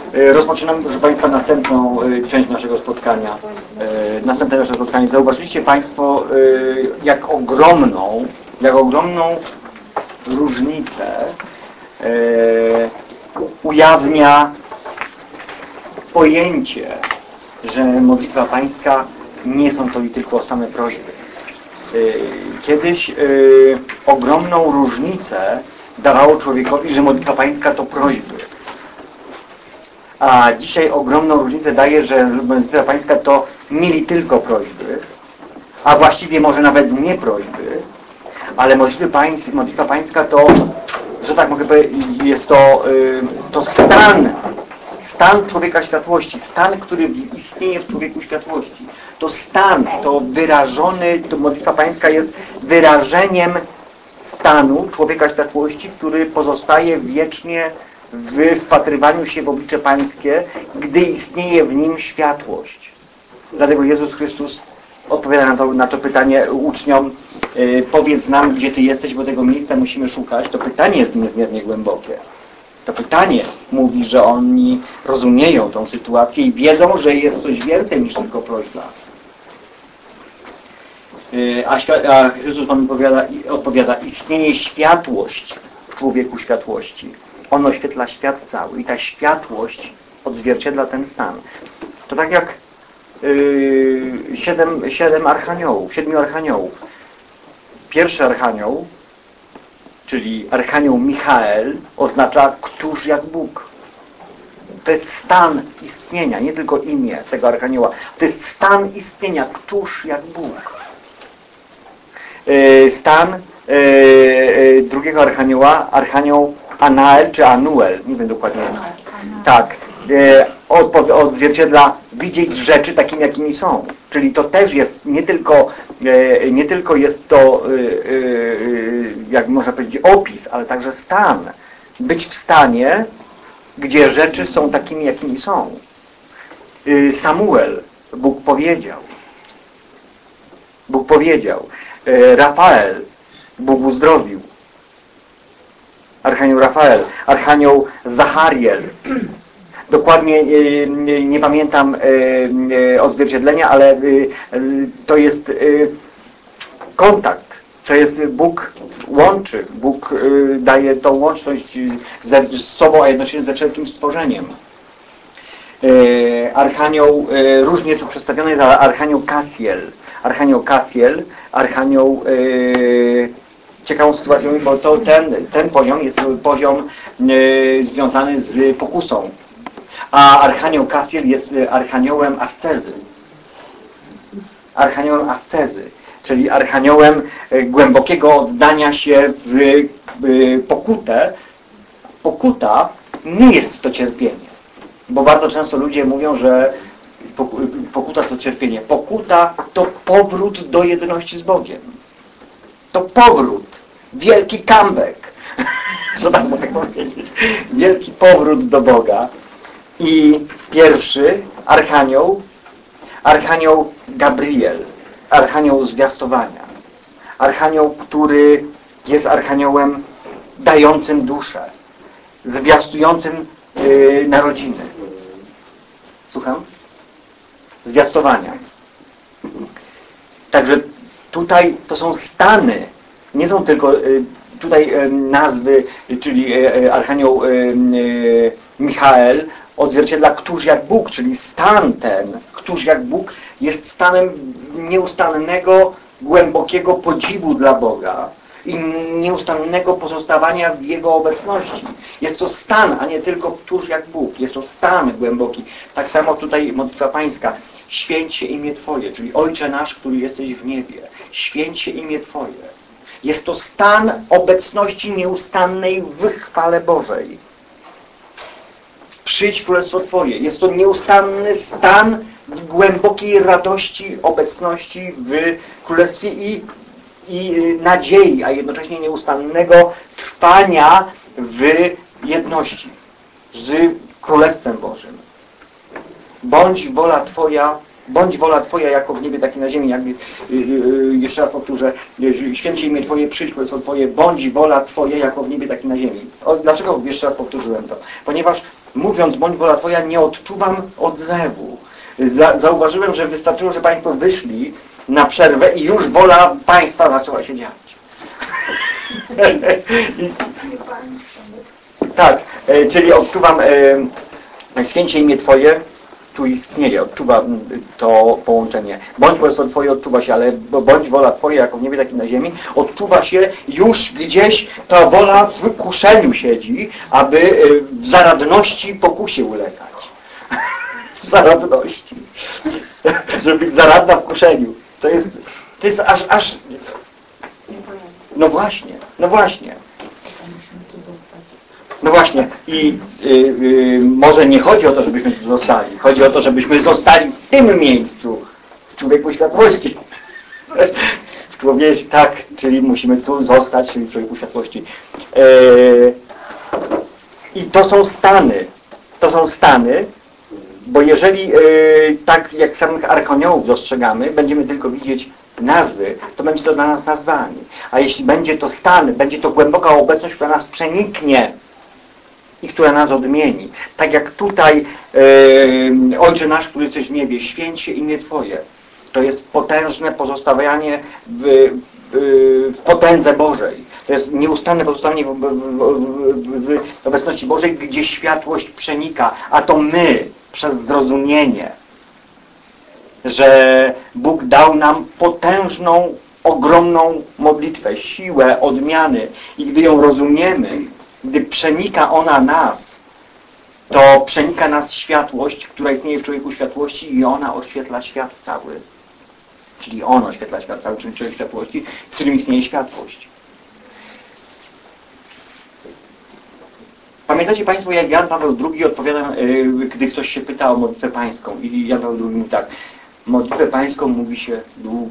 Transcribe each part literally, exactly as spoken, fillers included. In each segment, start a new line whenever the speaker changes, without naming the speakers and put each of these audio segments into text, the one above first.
Rozpoczynamy, proszę Państwa, następną część naszego spotkania. Następne nasze spotkanie. Zauważyliście Państwo, jak ogromną, jak ogromną różnicę ujawnia pojęcie, że modlitwa Pańska nie są to i tylko same prośby. Kiedyś ogromną różnicę dawało człowiekowi, że modlitwa Pańska to prośby. A dzisiaj ogromną różnicę daje, że modlitwa Pańska to nie tylko prośby, a właściwie może nawet nie prośby, ale modlitwa Pańska, modlitwa Pańska to, że tak mogę powiedzieć, jest to, to stan, stan człowieka światłości, stan, który istnieje w człowieku światłości. To stan, to wyrażony, to modlitwa Pańska jest wyrażeniem stanu człowieka światłości, który pozostaje wiecznie w wpatrywaniu się w oblicze Pańskie, gdy istnieje w nim światłość. Dlatego Jezus Chrystus odpowiada na to, na to pytanie uczniom, yy, powiedz nam, gdzie Ty jesteś, bo tego miejsca musimy szukać. To pytanie jest niezmiernie głębokie. To pytanie mówi, że oni rozumieją tą sytuację i wiedzą, że jest coś więcej niż tylko prośba. Yy, a, a Chrystus Pan odpowiada, odpowiada, istnieje światłość w człowieku światłości. On oświetla świat cały i ta światłość odzwierciedla ten stan. To tak jak yy, siedem, siedem archaniołów, siedmiu archaniołów. Pierwszy archanioł, czyli archanioł Michael, oznacza któż jak Bóg. To jest stan istnienia, nie tylko imię tego archanioła. To jest stan istnienia, któż jak Bóg. Yy, stan yy, drugiego archanioła, archanioł Anael czy Anuel, nie wiem dokładnie. Tak. E, odzwierciedla widzieć rzeczy takimi, jakimi są. Czyli to też jest nie tylko, e, nie tylko jest to, e, e, jak można powiedzieć, opis, ale także stan. Być w stanie, gdzie rzeczy są takimi, jakimi są. E, Samuel, Bóg powiedział. Bóg powiedział. E, Rafael, Bóg uzdrowił. Archanioł Rafael, archanioł Zachariel. Dokładnie nie, nie, nie pamiętam e, odzwierciedlenia, ale e, to jest e, kontakt. To jest Bóg łączy. Bóg e, daje tą łączność ze, z sobą, a jednocześnie ze wszelkim stworzeniem. E, archanioł, e, różnie tu przedstawiony jest archanioł Kasiel. Archanioł Kasiel, archanioł e, ciekawą sytuacją, bo to ten, ten poziom jest poziom e, związany z pokusą. A archanioł Kasiel jest archaniołem ascezy. Archaniołem ascezy, czyli archaniołem e, głębokiego oddania się w e, pokutę. Pokuta nie jest to cierpienie. Bo bardzo często ludzie mówią, że pokuta to cierpienie. Pokuta to powrót do jedności z Bogiem. To powrót. Wielki comeback. Że tak mogę powiedzieć. Wielki powrót do Boga. I pierwszy archanioł, archanioł Gabriel, archanioł zwiastowania. Archanioł, który jest archaniołem dającym duszę, zwiastującym yy, narodziny. Słucham? Zwiastowania. Także tutaj to są stany, nie są tylko y, tutaj y, nazwy, czyli y, archanioł y, y, Michael odzwierciedla któż jak Bóg, czyli stan ten, któż jak Bóg jest stanem nieustannego, głębokiego podziwu dla Boga i nieustannego pozostawania w Jego obecności. Jest to stan, a nie tylko któż jak Bóg. Jest to stan głęboki. Tak samo tutaj modlitwa Pańska. Święć się imię Twoje, czyli Ojcze nasz, który jesteś w niebie. Święć się imię Twoje. Jest to stan obecności nieustannej w chwale Bożej. Przyjdź królestwo Twoje. Jest to nieustanny stan w głębokiej radości obecności w królestwie i, i nadziei, a jednocześnie nieustannego trwania w jedności z Królestwem Bożym. Bądź wola Twoja, bądź wola Twoja jako w niebie, tak i na ziemi. Jakby, yy, yy, jeszcze raz powtórzę, święcie imię Twoje, przyjdź królestwo Twoje, bądź wola Twoja jako w niebie, tak i na ziemi. O, dlaczego jeszcze raz powtórzyłem to? Ponieważ mówiąc bądź wola Twoja, nie odczuwam odzewu. Za, zauważyłem, że wystarczyło, że Państwo wyszli na przerwę i już wola Państwa zaczęła się dziać. I, tak, e, czyli odczuwam e, święcie imię Twoje, tu istnieje, odczuwa to połączenie. Bądź wola Twoje odczuwa się, ale bądź wola Twoja, jako w niebie, tak i na ziemi, odczuwa się już gdzieś, ta wola w kuszeniu siedzi, aby w zaradności pokusie ulegać. W zaradności. Żeby być zaradna w kuszeniu. To jest, to jest aż, aż... No właśnie, no właśnie. No właśnie. I y, y, może nie chodzi o to, żebyśmy tu zostali. Chodzi o to, żebyśmy zostali w tym miejscu, w człowieku światłości. W człowieku, tak, czyli musimy tu zostać, czyli w człowieku światłości. Y, I to są stany. To są stany, bo jeżeli y, tak jak samych arkaniołów dostrzegamy, będziemy tylko widzieć nazwy, to będzie to dla nas nazwami. A jeśli będzie to stan, będzie to głęboka obecność, która nas przeniknie i która nas odmieni. Tak jak tutaj yy, Ojcze nasz, który jesteś w niebie, święć się imię Twoje. To jest potężne pozostawianie w, w, w potędze Bożej. To jest nieustanne pozostawienie w, w, w, w obecności Bożej, gdzie światłość przenika. A to my, przez zrozumienie, że Bóg dał nam potężną, ogromną modlitwę, siłę odmiany i gdy ją rozumiemy, gdy przenika ona nas, to przenika nas światłość, która istnieje w człowieku światłości i ona oświetla świat cały. Czyli on oświetla świat cały, czyli człowiek światłości, w którym istnieje światłość. Pamiętacie Państwo, jak Jan Paweł drugi odpowiada, gdy ktoś się pyta o modlitwę pańską i Jan Paweł drugi mówi tak: modlitwę pańską mówi się długo.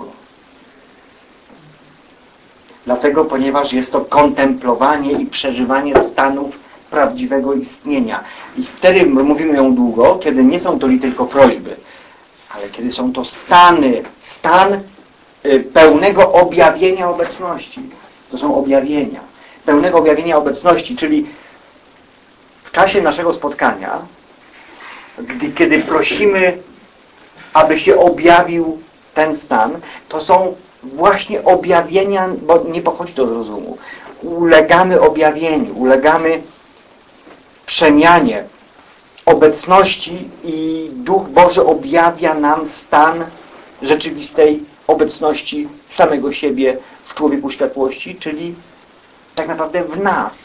Dlatego, ponieważ jest to kontemplowanie i przeżywanie stanów prawdziwego istnienia. I wtedy mówimy ją długo, kiedy nie są to tylko prośby, ale kiedy są to stany, stan pełnego objawienia obecności. To są objawienia. Pełnego objawienia obecności, czyli w czasie naszego spotkania, gdy, kiedy prosimy, aby się objawił ten stan, to są właśnie objawienia, bo nie pochodzi to z rozumu. Ulegamy objawieniu, ulegamy przemianie obecności i Duch Boży objawia nam stan rzeczywistej obecności samego siebie w człowieku światłości, czyli tak naprawdę w nas.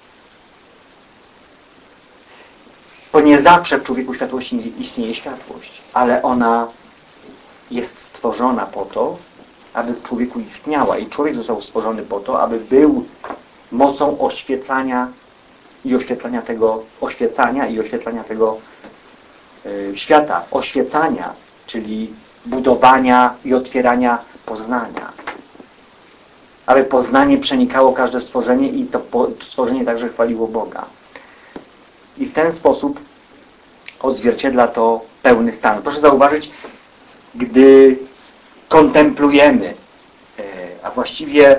Bo nie zawsze w człowieku światłości istnieje światłość, ale ona jest stworzona po to, aby w człowieku istniała. I człowiek został stworzony po to, aby był mocą oświecania i oświetlania tego, oświecania i oświetlania tego yy, świata. Oświecania, czyli budowania i otwierania poznania. Aby poznanie przenikało każde stworzenie i to po, stworzenie także chwaliło Boga. I w ten sposób odzwierciedla to pełny stan. Proszę zauważyć, gdy kontemplujemy, a właściwie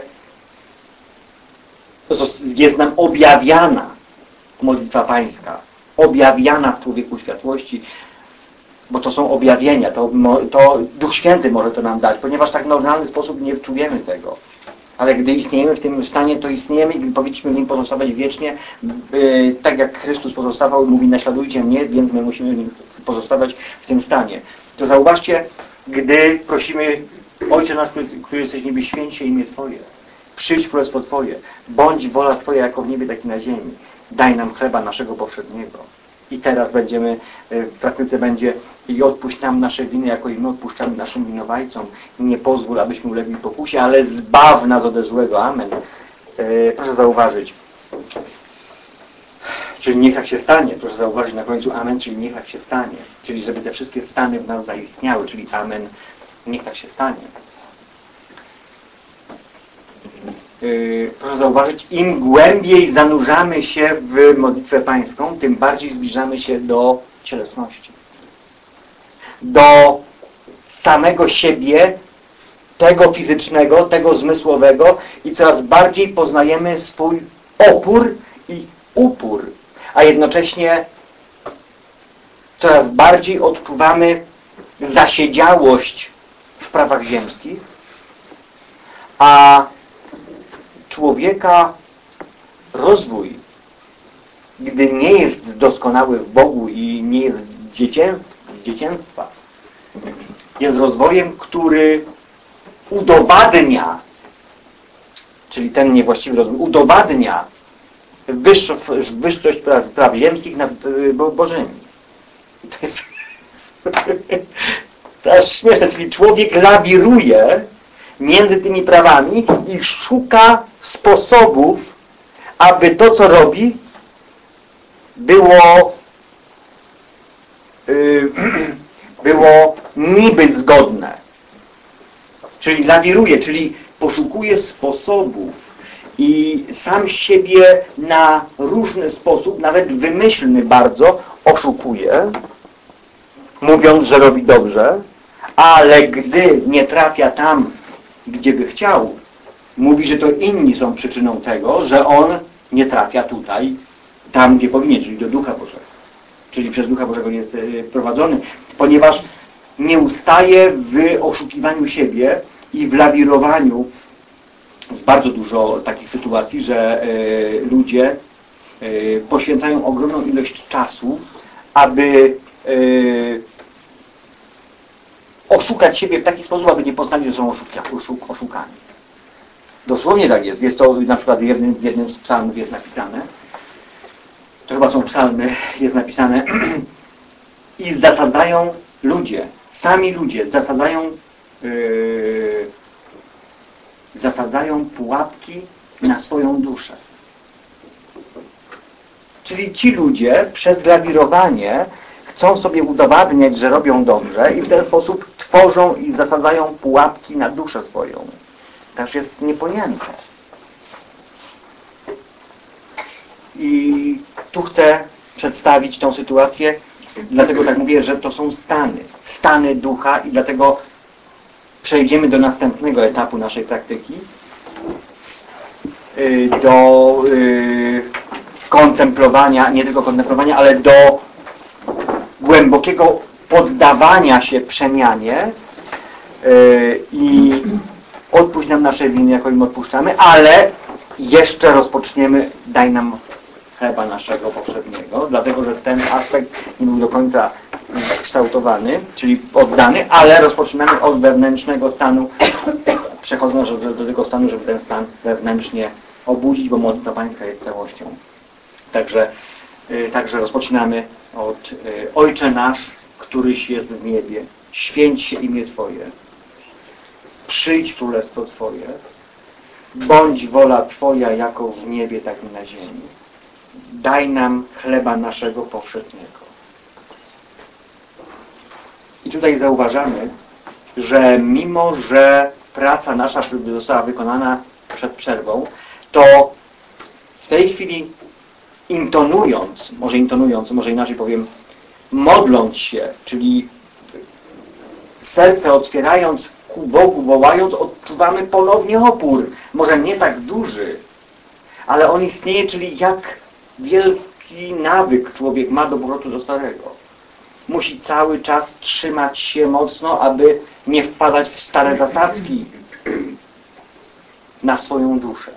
jest nam objawiana modlitwa pańska, objawiana w człowieku światłości, bo to są objawienia, to, to Duch Święty może to nam dać, ponieważ tak w normalny sposób nie czujemy tego. Ale gdy istniejemy w tym stanie, to istniejemy i powinniśmy w nim pozostawać wiecznie, yy, tak jak Chrystus pozostawał i mówi: naśladujcie mnie, więc my musimy w nim pozostawać w tym stanie. To zauważcie, gdy prosimy: Ojcze nasz, który, który jesteś w niebie, święć się imię Twoje, przyjdź królestwo Twoje, bądź wola Twoja jako w niebie, tak i na ziemi. Daj nam chleba naszego powszedniego. I teraz będziemy, w praktyce będzie: i odpuść nam nasze winy, jako i my odpuszczamy naszym winowajcom. Nie pozwól, abyśmy ulegli pokusie, ale zbaw nas ode złego. Amen. Proszę zauważyć. Czyli niech tak się stanie. Proszę zauważyć na końcu amen, czyli niech tak się stanie. Czyli żeby te wszystkie stany w nas zaistniały, czyli amen, niech tak się stanie. Yy, proszę zauważyć, im głębiej zanurzamy się w modlitwę pańską, tym bardziej zbliżamy się do cielesności. Do samego siebie, tego fizycznego, tego zmysłowego i coraz bardziej poznajemy swój opór i upór, a jednocześnie coraz bardziej odczuwamy zasiedziałość w prawach ziemskich, a człowieka rozwój, gdy nie jest doskonały w Bogu i nie jest z dzieciństwa, jest rozwojem, który udowadnia, czyli ten niewłaściwy rozwój, udowadnia wyższość, wyższość praw, praw ziemskich nad bożymi. To jest to aż śmieszne, czyli człowiek lawiruje między tymi prawami i szuka sposobów, aby to, co robi, było yy, było niby zgodne. Czyli lawiruje, czyli poszukuje sposobów i sam siebie na różny sposób, nawet wymyślny bardzo, oszukuje, mówiąc, że robi dobrze, ale gdy nie trafia tam, gdzie by chciał, mówi, że to inni są przyczyną tego, że on nie trafia tutaj, tam, gdzie powinien, czyli do Ducha Bożego. Czyli przez Ducha Bożego jest prowadzony, ponieważ nie ustaje w oszukiwaniu siebie i w lawirowaniu. Jest bardzo dużo takich sytuacji, że y, ludzie y, poświęcają ogromną ilość czasu, aby y, oszukać siebie w taki sposób, aby nie poznali, że są oszuka, oszuk, oszukani. Dosłownie tak jest. Jest to na przykład w jednym, w jednym z psalmów jest napisane, to chyba są psalmy, jest napisane i zasadzają ludzie, sami ludzie zasadzają yy, zasadzają pułapki na swoją duszę. Czyli ci ludzie przez lawirowanie chcą sobie udowadniać, że robią dobrze i w ten sposób tworzą i zasadzają pułapki na duszę swoją. Też jest niepojęte. I tu chcę przedstawić tą sytuację, dlatego tak mówię, że to są stany, stany ducha i dlatego przejdziemy do następnego etapu naszej praktyki, do kontemplowania, nie tylko kontemplowania, ale do głębokiego poddawania się przemianie i odpuść nam nasze winy, jako im odpuszczamy, ale jeszcze rozpoczniemy, daj nam chleba naszego powszedniego, dlatego że ten aspekt nie był do końca kształtowany, czyli oddany, ale rozpoczynamy od wewnętrznego stanu, przechodząc do, do tego stanu, żeby ten stan wewnętrznie obudzić, bo modlitwa pańska jest całością. Także, yy, także rozpoczynamy od yy, Ojcze nasz, któryś jest w niebie, święć się imię Twoje, przyjdź królestwo Twoje, bądź wola Twoja jako w niebie, tak i na ziemi. Daj nam chleba naszego powszedniego. I tutaj zauważamy, że mimo, że praca nasza została wykonana przed przerwą, to w tej chwili intonując, może intonując, może inaczej powiem, modląc się, czyli serce otwierając ku Bogu, wołając, odczuwamy ponownie opór. Może nie tak duży, ale on istnieje, czyli jak wielki nawyk człowiek ma do powrotu do starego. Musi cały czas trzymać się mocno, aby nie wpadać w stare zasadzki na swoją duszę.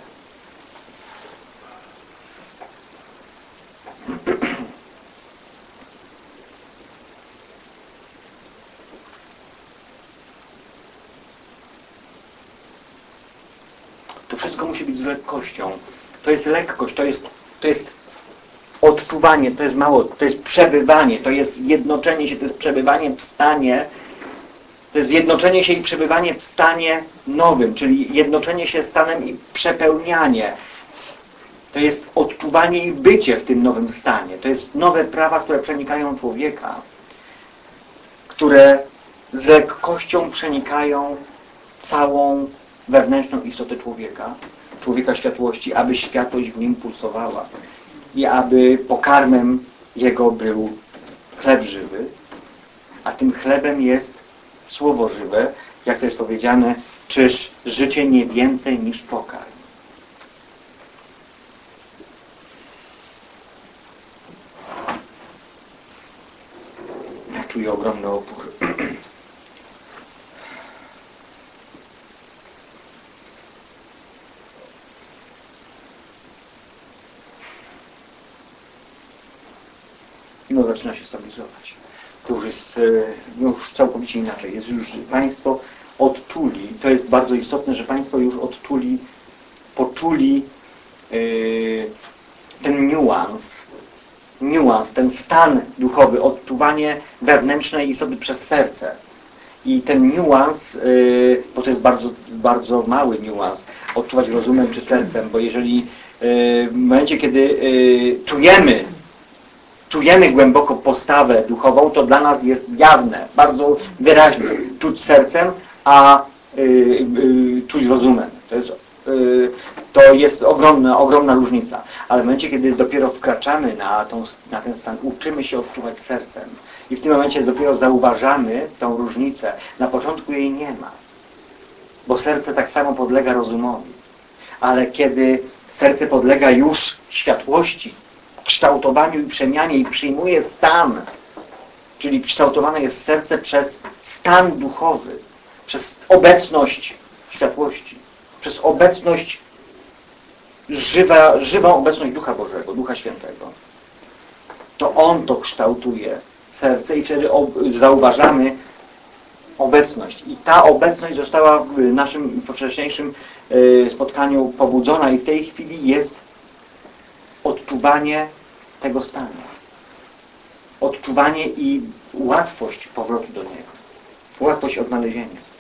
To wszystko musi być z lekkością. To jest lekkość, to jest, to jest odczuwanie, to jest mało, to jest przebywanie, to jest jednoczenie się, to jest przebywanie w stanie, to jest zjednoczenie się i przebywanie w stanie nowym, czyli jednoczenie się stanem i przepełnianie. To jest odczuwanie i bycie w tym nowym stanie. To jest nowe prawa, które przenikają człowieka, które z lekkością przenikają całą wewnętrzną istotę człowieka, człowieka światłości, aby światłość w nim pulsowała i aby pokarmem jego był chleb żywy, a tym chlebem jest słowo żywe, jak to jest powiedziane, czyż życie nie więcej niż pokarm. czuję ogromny opór. No zaczyna się stabilizować. To już jest no, już całkowicie inaczej. Jest już Państwo odczuli, to jest bardzo istotne, że Państwo już odczuli, poczuli yy, ten niuans, niuans, ten stan duchowy, odczuwanie wewnętrzne i sobie przez serce. I ten niuans, yy, bo to jest bardzo, bardzo mały niuans, odczuwać rozumem czy sercem, bo jeżeli yy, w momencie, kiedy yy, czujemy czujemy głęboko postawę duchową, to dla nas jest jawne, bardzo wyraźnie czuć sercem, a y, y, czuć rozumem. To jest, y, to jest ogromna, ogromna różnica. Ale w momencie, kiedy dopiero wkraczamy na, tą, na ten stan, uczymy się odczuwać sercem. I w tym momencie dopiero zauważamy tą różnicę. Na początku jej nie ma. Bo serce tak samo podlega rozumowi. Ale kiedy serce podlega już światłości, kształtowaniu i przemianie i przyjmuje stan, czyli kształtowane jest serce przez stan duchowy, przez obecność światłości, przez obecność, żywa, żywą obecność Ducha Bożego, Ducha Świętego. To On to kształtuje serce i wtedy zauważamy obecność. I ta obecność została w naszym wcześniejszym spotkaniu pobudzona i w tej chwili jest odczuwanie tego stanu. Odczuwanie i łatwość powrotu do Niego. Łatwość odnalezienia.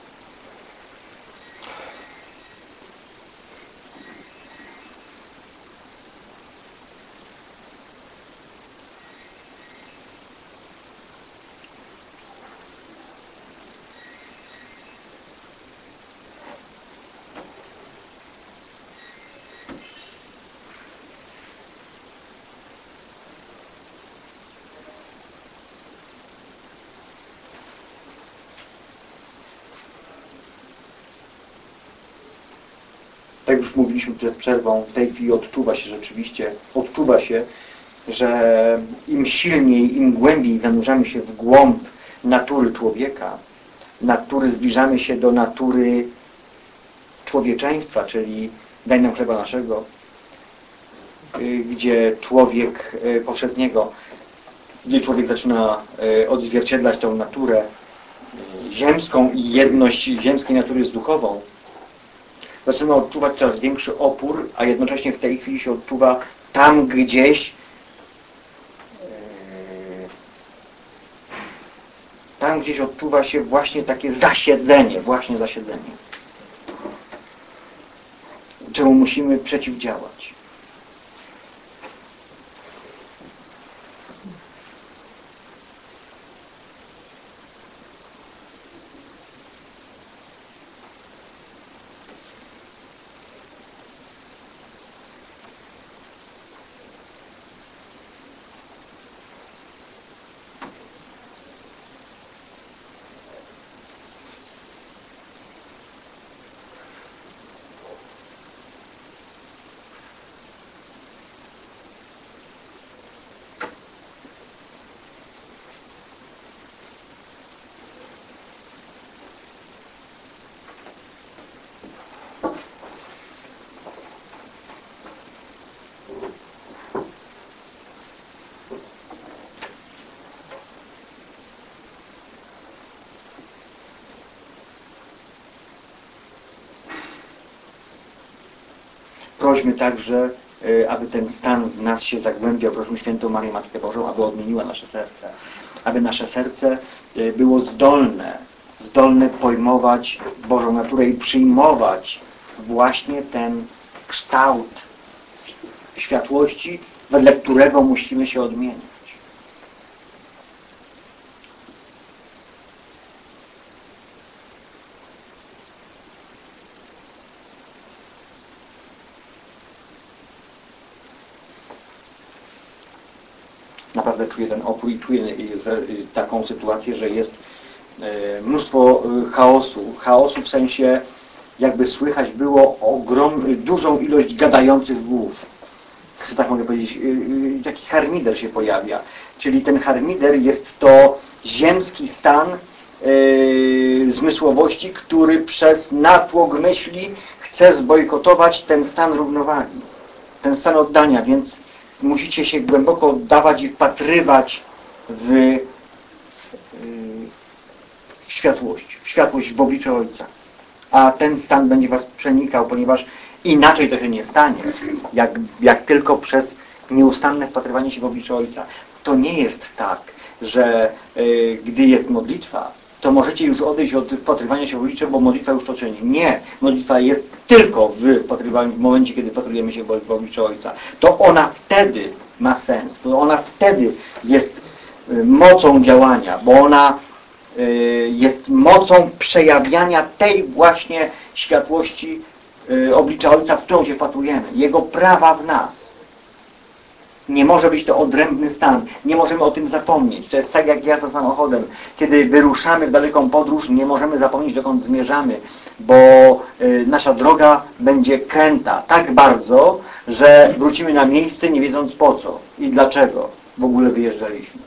Tak już mówiliśmy przed przerwą, w tej chwili odczuwa się rzeczywiście, odczuwa się, że im silniej, im głębiej zanurzamy się w głąb natury człowieka, natury zbliżamy się do natury człowieczeństwa, czyli daj nam chleba naszego, gdzie człowiek powszedniego, gdzie człowiek zaczyna odzwierciedlać tą naturę ziemską i jedność ziemskiej natury z duchową, zaczynamy odczuwać coraz większy opór, a jednocześnie w tej chwili się odczuwa tam gdzieś tam gdzieś odczuwa się właśnie takie zasiedzenie, właśnie zasiedzenie, czemu musimy przeciwdziałać. Prośmy także, aby ten stan w nas się zagłębiał. Prośmy Świętą Marię Matkę Bożą, aby odmieniła nasze serce. Aby nasze serce było zdolne, zdolne pojmować Bożą naturę i przyjmować właśnie ten kształt światłości, wedle którego musimy się odmieniać. Naprawdę czuję ten opór i czuję taką sytuację, że jest mnóstwo chaosu. Chaosu w sensie, jakby słychać było ogrom, dużą ilość gadających głów. że tak mogę powiedzieć, taki harmider się pojawia. Czyli ten harmider jest to ziemski stan yy, zmysłowości, który przez natłok myśli chce zbojkotować ten stan równowagi, ten stan oddania, więc musicie się głęboko oddawać i wpatrywać w, yy, w światłość, w światłość w obliczu Ojca. A ten stan będzie was przenikał, ponieważ inaczej to się nie stanie, jak, jak tylko przez nieustanne wpatrywanie się w oblicze Ojca. To nie jest tak, że y, gdy jest modlitwa, to możecie już odejść od wpatrywania się w oblicze, bo modlitwa już to czyni. Nie. Modlitwa jest tylko w wpatrywaniu, w momencie, kiedy wpatrujemy się w, w oblicze Ojca. To ona wtedy ma sens, to ona wtedy jest y, mocą działania, bo ona y, jest mocą przejawiania tej właśnie światłości y, oblicza Ojca, w którą się wpatrujemy. Jego prawa w nas. Nie może być to odrębny stan. Nie możemy o tym zapomnieć. To jest tak jak jazda samochodem. Kiedy wyruszamy w daleką podróż, nie możemy zapomnieć, dokąd zmierzamy, bo y, nasza droga będzie kręta tak bardzo, że wrócimy na miejsce, nie wiedząc po co i dlaczego w ogóle wyjeżdżaliśmy.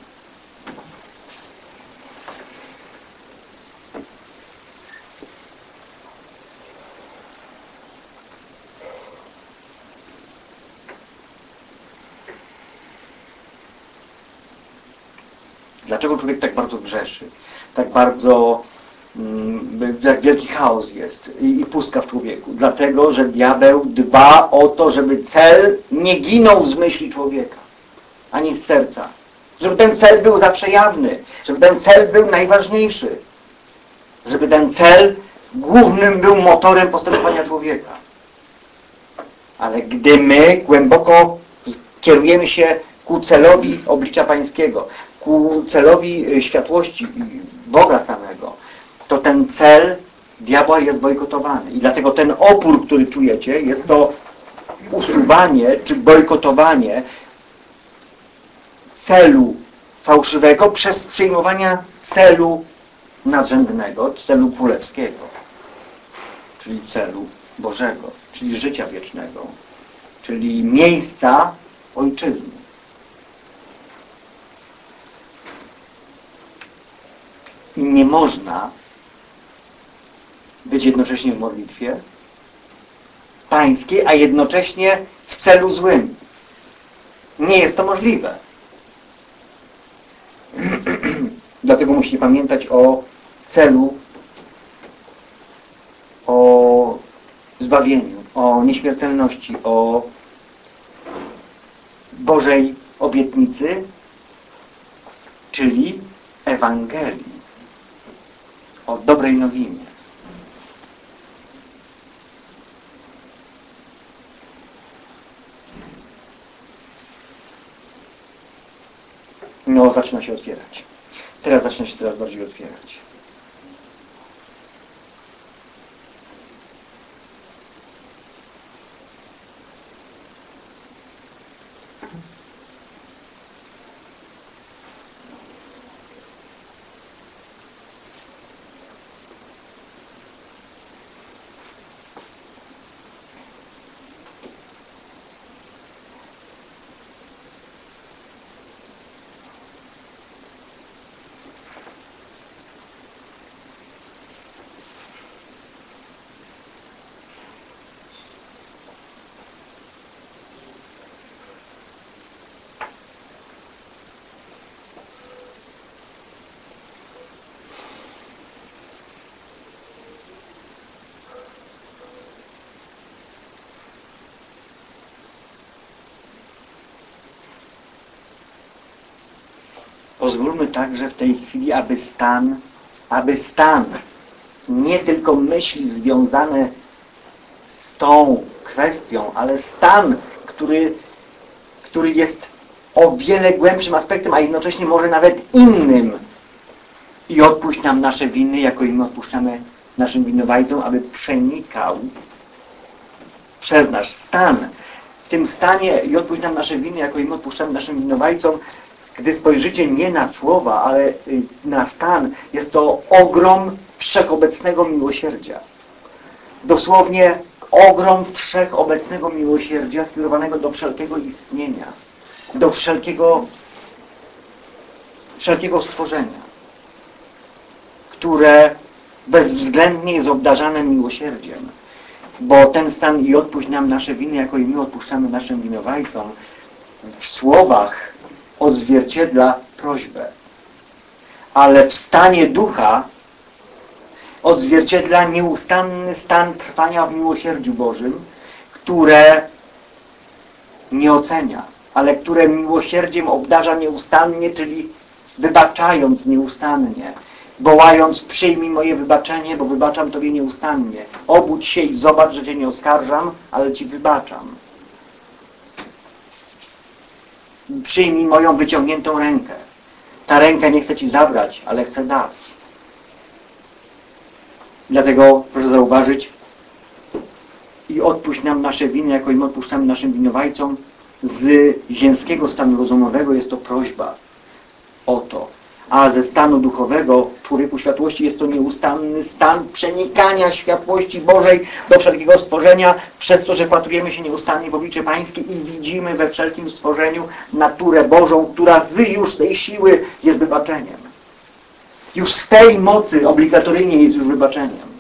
Dlaczego człowiek tak bardzo grzeszy? Tak bardzo, mm, jak wielki chaos jest i, i pustka w człowieku. Dlatego, że diabeł dba o to, żeby cel nie ginął z myśli człowieka, ani z serca. Żeby ten cel był zawsze jawny. Żeby ten cel był najważniejszy. Żeby ten cel głównym był motorem postępowania człowieka. Ale gdy my głęboko kierujemy się ku celowi oblicza Pańskiego, ku celowi światłości Boga samego, to ten cel diabła jest bojkotowany. I dlatego ten opór, który czujecie, jest to usuwanie czy bojkotowanie celu fałszywego przez przyjmowanie celu nadrzędnego, celu królewskiego, czyli celu Bożego, czyli życia wiecznego, czyli miejsca ojczyzny. I nie można być jednocześnie w modlitwie pańskiej, a jednocześnie w celu złym. Nie jest to możliwe. Dlatego musicie pamiętać o celu, o zbawieniu, o nieśmiertelności, o Bożej obietnicy, czyli Ewangelii, o dobrej nowinie. No, zaczyna się otwierać. Teraz zaczyna się coraz bardziej otwierać. Pozwólmy także w tej chwili, aby stan, aby stan, nie tylko myśli związane z tą kwestią, ale stan, który, który jest o wiele głębszym aspektem, a jednocześnie może nawet innym. I odpuść nam nasze winy, jako i my odpuszczamy naszym winowajcom, aby przenikał przez nasz stan. W tym stanie i odpuść nam nasze winy, jako i my odpuszczamy naszym winowajcom. Gdy spojrzycie nie na słowa, ale na stan, jest to ogrom wszechobecnego miłosierdzia. Dosłownie ogrom wszechobecnego miłosierdzia skierowanego do wszelkiego istnienia, do wszelkiego, wszelkiego stworzenia, które bezwzględnie jest obdarzane miłosierdziem, bo ten stan i odpuść nam nasze winy, jako i my odpuszczamy naszym winowajcom, w słowach odzwierciedla prośbę, ale w stanie ducha odzwierciedla nieustanny stan trwania w miłosierdziu Bożym, które nie ocenia, ale które miłosierdziem obdarza nieustannie, czyli wybaczając nieustannie, wołając: przyjmij moje wybaczenie, bo wybaczam Tobie nieustannie. Obudź się i zobacz, że Cię nie oskarżam, ale Ci wybaczam. Przyjmij moją wyciągniętą rękę. Ta ręka nie chce Ci zabrać, ale chce dać. Dlatego proszę zauważyć: i odpuść nam nasze winy, jako i my odpuszczamy naszym winowajcom. Z ziemskiego stanu rozumowego jest to prośba o to, a ze stanu duchowego człowieku światłości jest to nieustanny stan przenikania światłości Bożej do wszelkiego stworzenia, przez to, że wpatrujemy się nieustannie w oblicze Pańskie i widzimy we wszelkim stworzeniu naturę Bożą, która z już tej siły jest wybaczeniem. Już z tej mocy obligatoryjnie jest już wybaczeniem.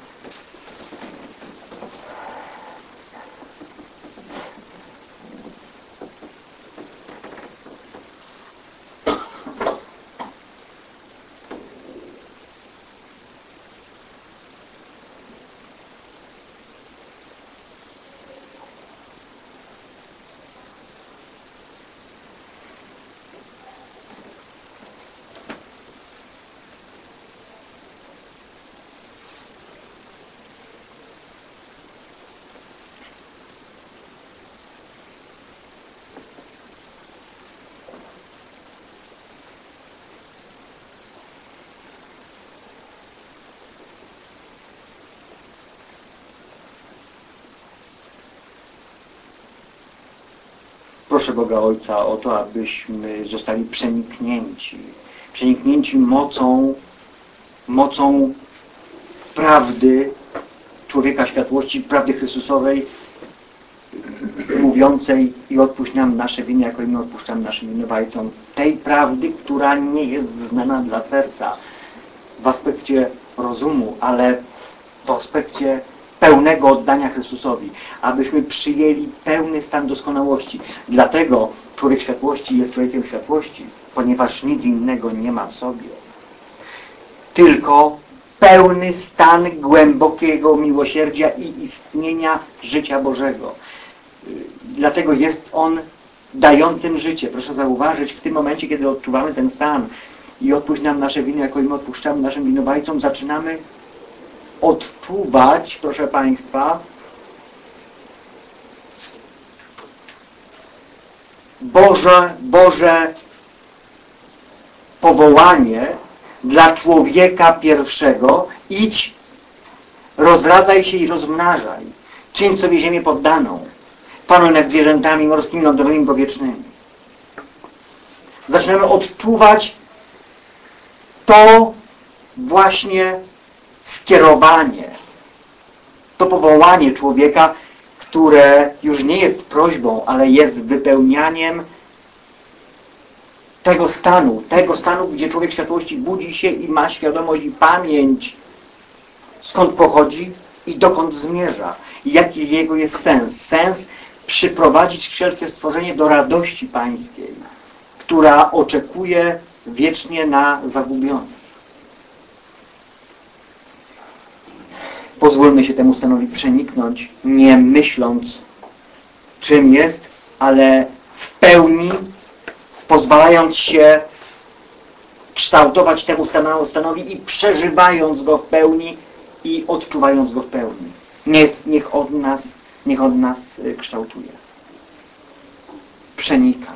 Proszę Boga Ojca o to, abyśmy zostali przeniknięci, przeniknięci mocą, mocą prawdy człowieka światłości, prawdy Chrystusowej, mówiącej: i odpuść nam nasze winy, jako i my odpuszczamy naszym winowajcom. Tej prawdy, która nie jest znana dla serca w aspekcie rozumu, ale w aspekcie pełnego oddania Chrystusowi, abyśmy przyjęli pełny stan doskonałości. Dlatego człowiek światłości jest człowiekiem światłości, ponieważ nic innego nie ma w sobie. Tylko pełny stan głębokiego miłosierdzia i istnienia życia Bożego. Dlatego jest on dającym życie. Proszę zauważyć, w tym momencie, kiedy odczuwamy ten stan i odpuść nam nasze winy, jako i my odpuszczamy naszym winowajcom, zaczynamy odczuwać, proszę Państwa, Boże, Boże powołanie dla człowieka pierwszego: idź, rozradzaj się i rozmnażaj, czyń sobie ziemię poddaną, panuj nad zwierzętami morskimi, lądowymi, powietrznymi. Zaczynamy odczuwać to właśnie skierowanie, to powołanie człowieka, które już nie jest prośbą, ale jest wypełnianiem tego stanu, tego stanu, gdzie człowiek światłości budzi się i ma świadomość i pamięć, skąd pochodzi i dokąd zmierza. I jaki jego jest sens. Sens przyprowadzić wszelkie stworzenie do radości pańskiej, która oczekuje wiecznie na zagubionych. Pozwólmy się temu stanowi przeniknąć, nie myśląc, czym jest, ale w pełni pozwalając się kształtować temu stanowi i przeżywając go w pełni i odczuwając go w pełni. Niech, niech od nas, niech od nas kształtuje. Przenika.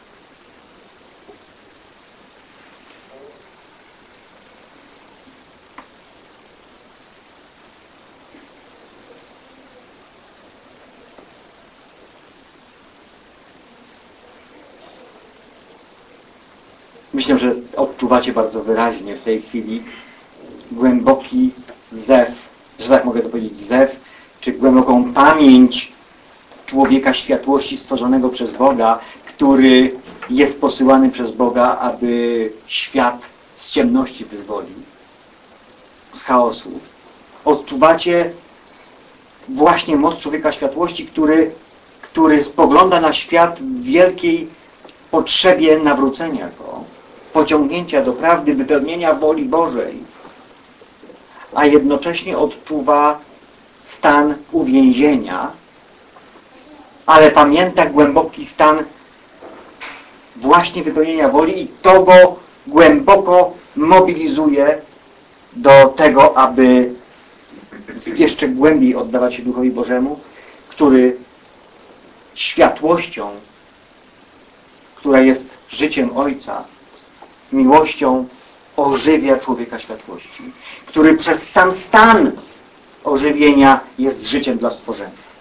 Myślę, że odczuwacie bardzo wyraźnie w tej chwili głęboki zew, że tak mogę to powiedzieć, zew czy głęboką pamięć człowieka światłości stworzonego przez Boga, który jest posyłany przez Boga, aby świat z ciemności wyzwolił, z chaosu. Odczuwacie właśnie moc człowieka światłości, który, który spogląda na świat w wielkiej potrzebie nawrócenia go, pociągnięcia do prawdy, wypełnienia woli Bożej, a jednocześnie odczuwa stan uwięzienia, ale pamięta głęboki stan właśnie wypełnienia woli i to go głęboko mobilizuje do tego, aby jeszcze głębiej oddawać się Duchowi Bożemu, który światłością, która jest życiem Ojca, miłością ożywia człowieka światłości, który przez sam stan ożywienia jest życiem dla stworzenia.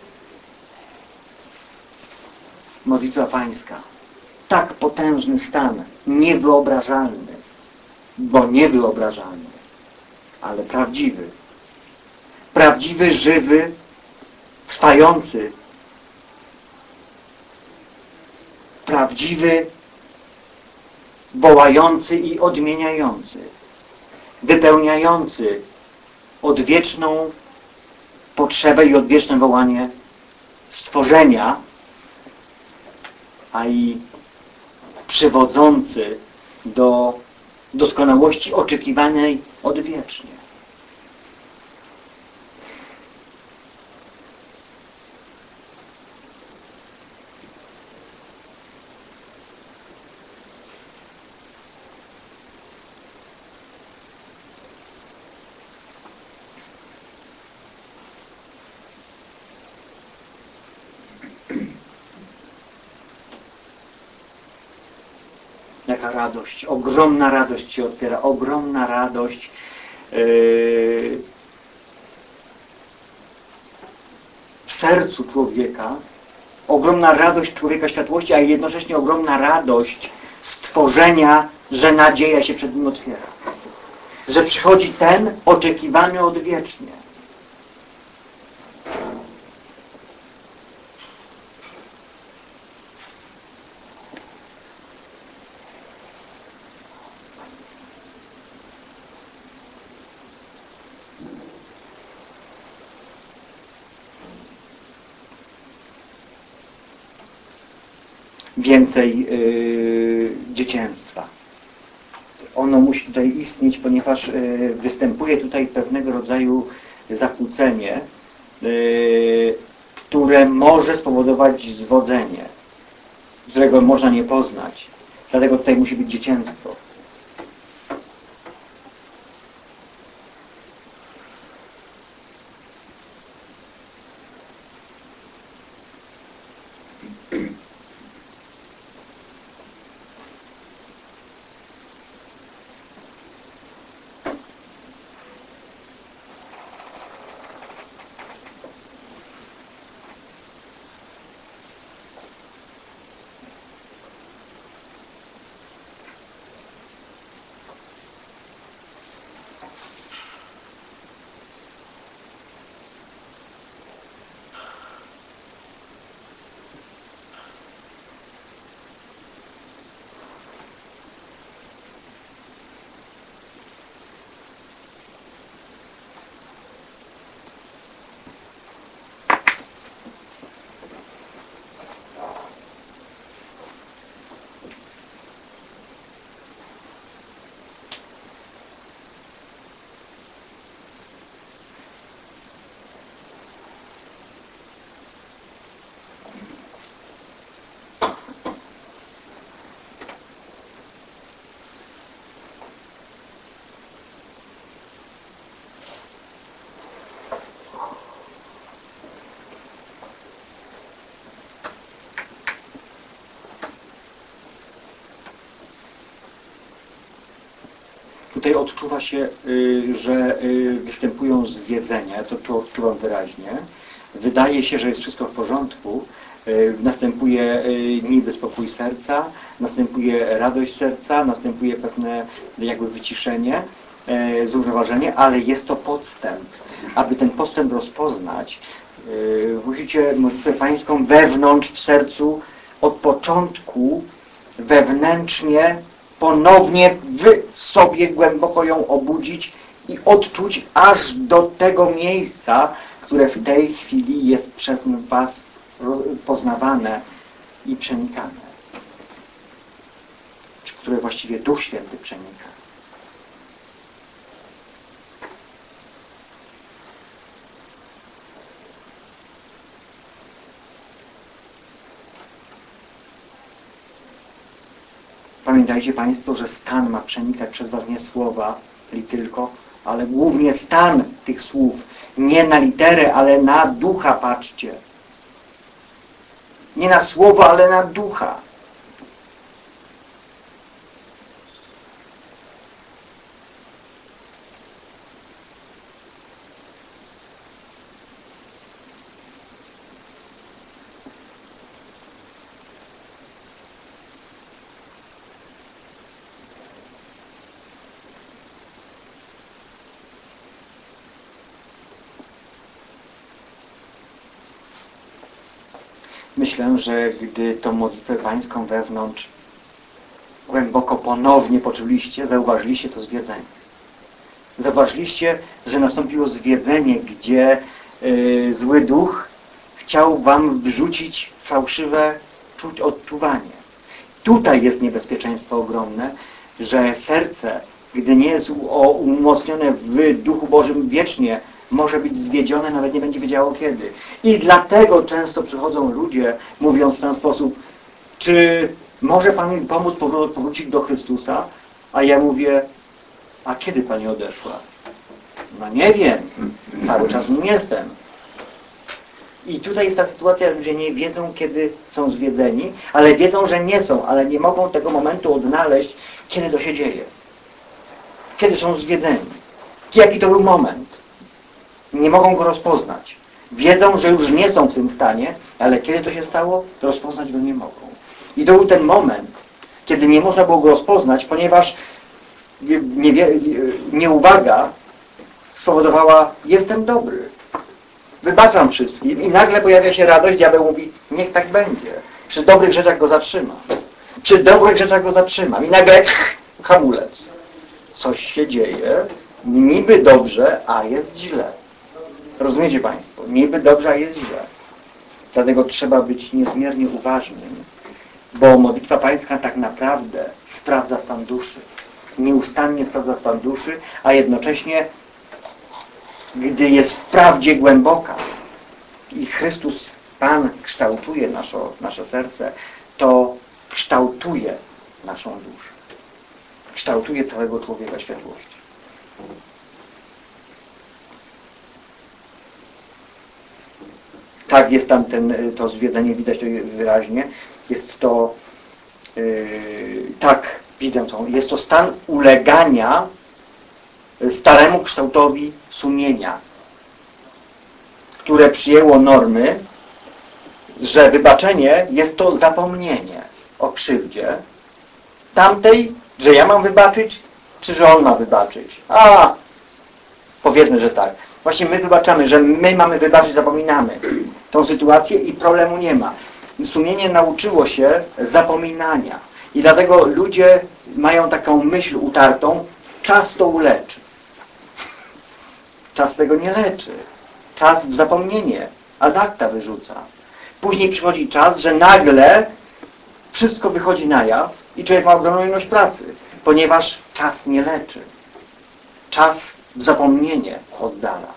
Modlitwa Pańska. Tak potężny stan, niewyobrażalny, bo niewyobrażalny, ale prawdziwy. Prawdziwy, żywy, trwający. Prawdziwy, wołający i odmieniający. Wypełniający odwieczną potrzebę i odwieczne wołanie stworzenia, a i przywodzący do doskonałości oczekiwanej odwiecznie. Jaka radość, ogromna radość się otwiera, ogromna radość yy, w sercu człowieka, ogromna radość człowieka światłości, a jednocześnie ogromna radość stworzenia, że nadzieja się przed nim otwiera. Że przychodzi ten oczekiwany odwiecznie. Więcej yy, dzieciństwa. Ono musi tutaj istnieć, ponieważ yy, występuje tutaj pewnego rodzaju zakłócenie, yy, które może spowodować zwodzenie, którego można nie poznać. Dlatego tutaj musi być dzieciństwo. Tutaj odczuwa się, że występują zwiedzenia, to, to odczuwam wyraźnie. Wydaje się, że jest wszystko w porządku, Następuje niby spokój serca, następuje radość serca, następuje pewne jakby wyciszenie, zrównoważenie, ale jest to podstęp. Aby ten postęp rozpoznać, musicie modlitwę pańską wewnątrz w sercu od początku wewnętrznie ponownie w sobie głęboko ją obudzić i odczuć aż do tego miejsca, które w tej chwili jest przez was poznawane i przenikane. Które właściwie Duch Święty przenika. Pamiętajcie Państwo, że stan ma przenikać przez was nie słowa li tylko, ale głównie stan tych słów. Nie na literę, ale na ducha patrzcie. Nie na słowo, ale na ducha. Myślę, że gdy tą modlitwę pańską wewnątrz głęboko ponownie poczuliście, zauważyliście to zwiedzenie. Zauważyliście, że nastąpiło zwiedzenie, gdzie yy, zły duch chciał wam wrzucić fałszywe odczuwanie. Tutaj jest niebezpieczeństwo ogromne, że serce, gdy nie jest umocnione w Duchu Bożym wiecznie, może być zwiedzione, nawet nie będzie wiedziało kiedy. I dlatego często przychodzą ludzie, mówiąc w ten sposób, czy może Pan mi pomóc powrócić do Chrystusa? A ja mówię, a kiedy Pani odeszła? No nie wiem, cały czas nim jestem. I tutaj jest ta sytuacja, że ludzie nie wiedzą, kiedy są zwiedzeni, ale wiedzą, że nie są, ale nie mogą tego momentu odnaleźć, kiedy to się dzieje. Kiedy są zwiedzeni. Jaki to był moment. Nie mogą go rozpoznać. Wiedzą, że już nie są w tym stanie, ale kiedy to się stało, to rozpoznać go nie mogą. I to był ten moment, kiedy nie można było go rozpoznać, ponieważ nieuwaga spowodowała, jestem dobry. Wybaczam wszystkim i nagle pojawia się radość, diabeł mówi, niech tak będzie. Przy dobrych rzeczach go zatrzymam. Przy dobrych rzeczach go zatrzymam. I nagle hamulec. Coś się dzieje, niby dobrze, a jest źle. Rozumiecie Państwo? Niby dobrze, a jest źle. Dlatego trzeba być niezmiernie uważnym, bo modlitwa pańska tak naprawdę sprawdza stan duszy. Nieustannie sprawdza stan duszy, a jednocześnie gdy jest w prawdzie głęboka i Chrystus Pan kształtuje nasze, nasze serce, to kształtuje naszą duszę. Kształtuje całego człowieka światłości. Tak, jest tam ten, to zwiedzenie, widać to wyraźnie. Jest to, yy, tak, widzę to, jest to stan ulegania staremu kształtowi sumienia, które przyjęło normy, że wybaczenie jest to zapomnienie o krzywdzie tamtej, że ja mam wybaczyć, czy że on ma wybaczyć. A, powiedzmy, że tak. Właśnie my wybaczamy, że my mamy wybaczyć, zapominamy tą sytuację i problemu nie ma. Sumienie nauczyło się zapominania. I dlatego ludzie mają taką myśl utartą, czas to uleczy. Czas tego nie leczy. Czas w zapomnienie ad acta wyrzuca. Później przychodzi czas, że nagle wszystko wychodzi na jaw i człowiek ma ogromną ilość pracy, ponieważ czas nie leczy. Czas w zapomnienie oddala.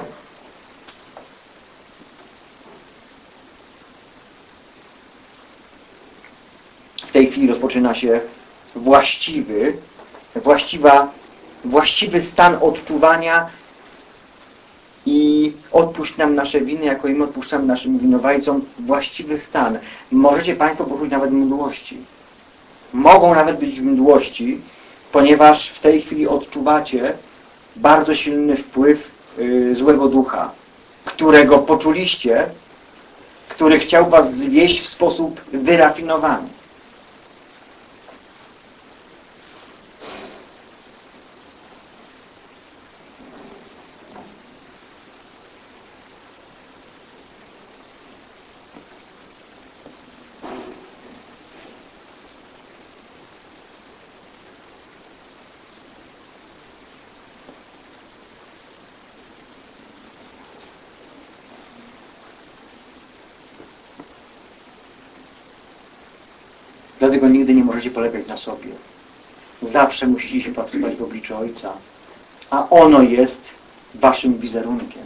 W tej chwili rozpoczyna się właściwy, właściwa, właściwy stan odczuwania i odpuść nam nasze winy, jako i my odpuszczamy naszym winowajcom. Właściwy stan. Możecie Państwo poczuć nawet mdłości. Mogą nawet być w mdłości, ponieważ w tej chwili odczuwacie bardzo silny wpływ yy, złego ducha, którego poczuliście, który chciał was zwieść w sposób wyrafinowany. Dlatego nigdy nie możecie polegać na sobie. Zawsze musicie się patrywać w obliczu Ojca, a ono jest waszym wizerunkiem.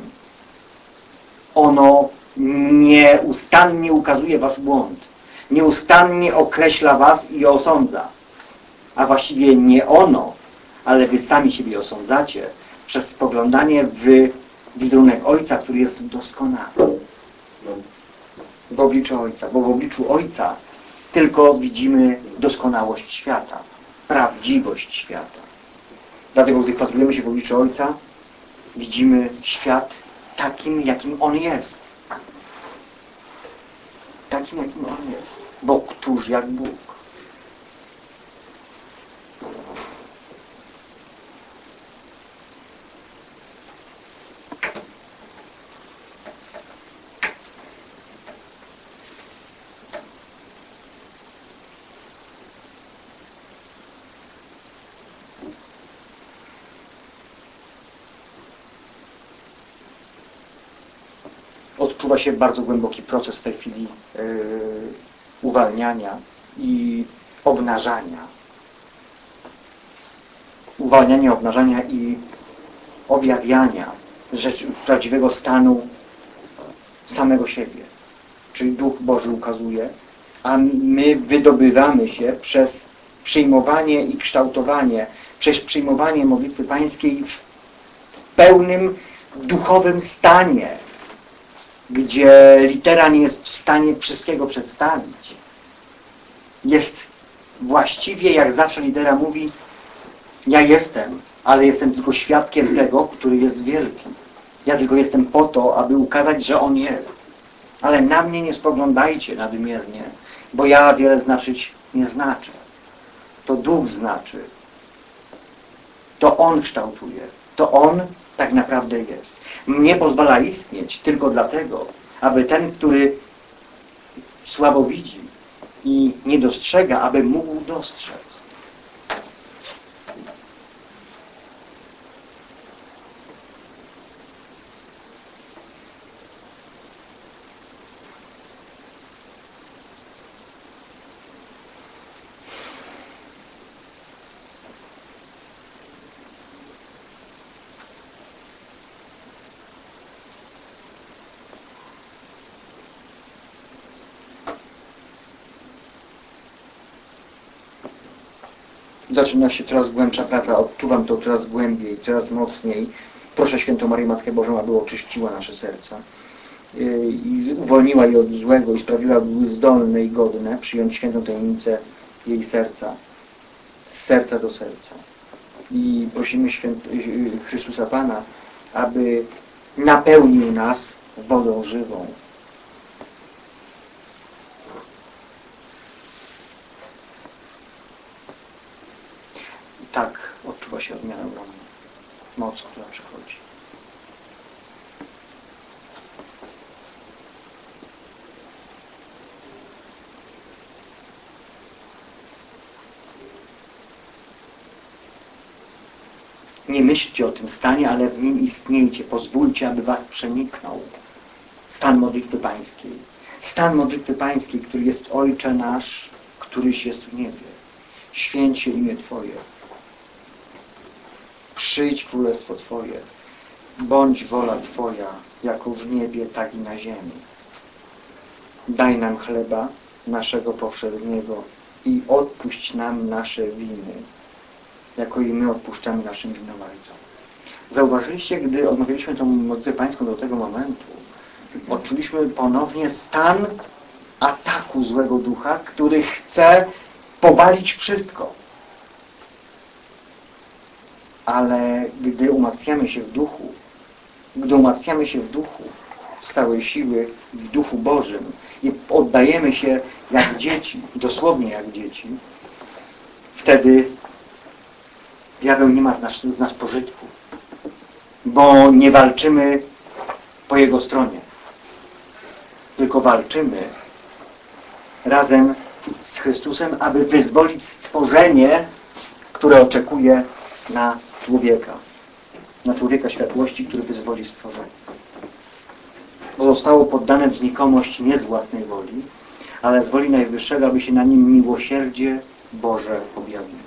Ono nieustannie ukazuje wasz błąd. Nieustannie określa was i osądza. A właściwie nie ono, ale wy sami siebie osądzacie przez spoglądanie w wizerunek Ojca, który jest doskonały. W obliczu Ojca. Bo w obliczu Ojca tylko widzimy doskonałość świata, prawdziwość świata. Dlatego, gdy wpatrujemy się w oblicze Ojca, widzimy świat takim, jakim On jest. Takim, jakim On jest. Bo któż jak Bóg? Odczuwa się bardzo głęboki proces w tej chwili yy, uwalniania i obnażania. Uwalniania, obnażania i objawiania rzeczy, prawdziwego stanu samego siebie. Czyli Duch Boży ukazuje, a my wydobywamy się przez przyjmowanie i kształtowanie, przez przyjmowanie modlitwy pańskiej w pełnym duchowym stanie, gdzie litera nie jest w stanie wszystkiego przedstawić. Jest właściwie, jak zawsze litera mówi, ja jestem, ale jestem tylko świadkiem tego, który jest wielki. Ja tylko jestem po to, aby ukazać, że On jest. Ale na mnie nie spoglądajcie nadmiernie, bo ja wiele znaczyć nie znaczę. To Duch znaczy. To On kształtuje. To On tak naprawdę jest. Mnie pozwala istnieć tylko dlatego, aby ten, który słabo widzi i nie dostrzega, aby mógł dostrzec. Zaczyna się coraz głębsza praca, odczuwam to coraz głębiej, coraz mocniej. Proszę Świętą Maryję Matkę Bożą, aby oczyściła nasze serca i uwolniła je od złego i sprawiła, by były zdolne i godne przyjąć świętą tajemnicę jej serca, z serca do serca. I prosimy Święty, Chrystusa Pana, aby napełnił nas wodą żywą. Tak odczuwa się odmiana ogromna. Moc, która przychodzi. Nie myślcie o tym stanie, ale w nim istniejcie. Pozwólcie, aby was przeniknął stan modlitwy pańskiej. Stan modlitwy pańskiej, który jest Ojcze nasz, któryś jest w niebie. Święć się imię Twoje. Przyjdź królestwo Twoje. Bądź wola Twoja, jako w niebie, tak i na ziemi. Daj nam chleba naszego powszedniego i odpuść nam nasze winy, jako i my odpuszczamy naszym winowajcom. Zauważyliście, gdy odmawialiśmy tę modlitwę pańską do tego momentu, odczuliśmy ponownie stan ataku złego ducha, który chce powalić wszystko. Ale gdy umacniamy się w duchu, gdy umacniamy się w duchu, z całej siły w Duchu Bożym i oddajemy się jak dzieci, dosłownie jak dzieci, wtedy diabeł nie ma z nas, z nas pożytku, bo nie walczymy po jego stronie, tylko walczymy razem z Chrystusem, aby wyzwolić stworzenie, które oczekuje na człowieka, na człowieka światłości, który wyzwoli stworzenie. Bo zostało poddane w znikomość nie z własnej woli, ale z woli Najwyższego, aby się na nim miłosierdzie Boże objawiło.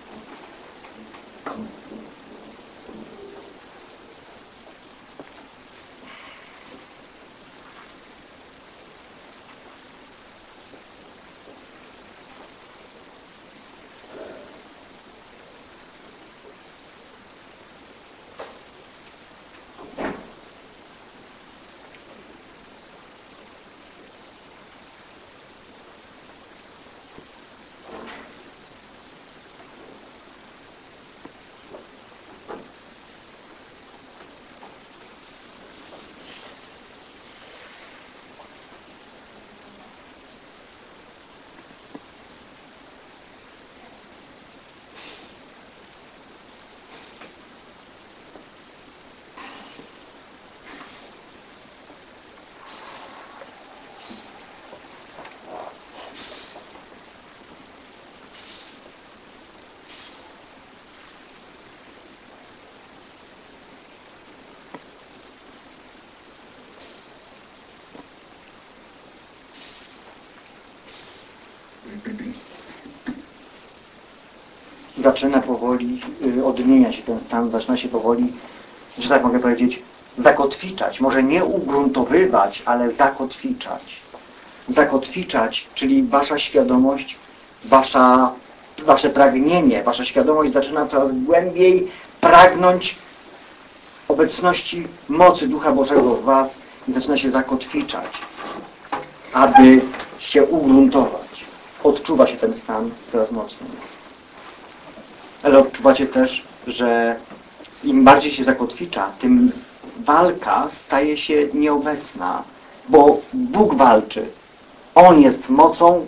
Zaczyna powoli y, odmieniać się ten stan, zaczyna się powoli, że tak mogę powiedzieć, zakotwiczać. Może nie ugruntowywać, ale zakotwiczać. Zakotwiczać, czyli wasza świadomość, wasza, wasze pragnienie, wasza świadomość zaczyna coraz głębiej pragnąć obecności mocy Ducha Bożego w was i zaczyna się zakotwiczać, aby się ugruntować. Odczuwa się ten stan coraz mocniej. Ale odczuwacie też, że im bardziej się zakotwicza, tym walka staje się nieobecna, bo Bóg walczy. On jest mocą,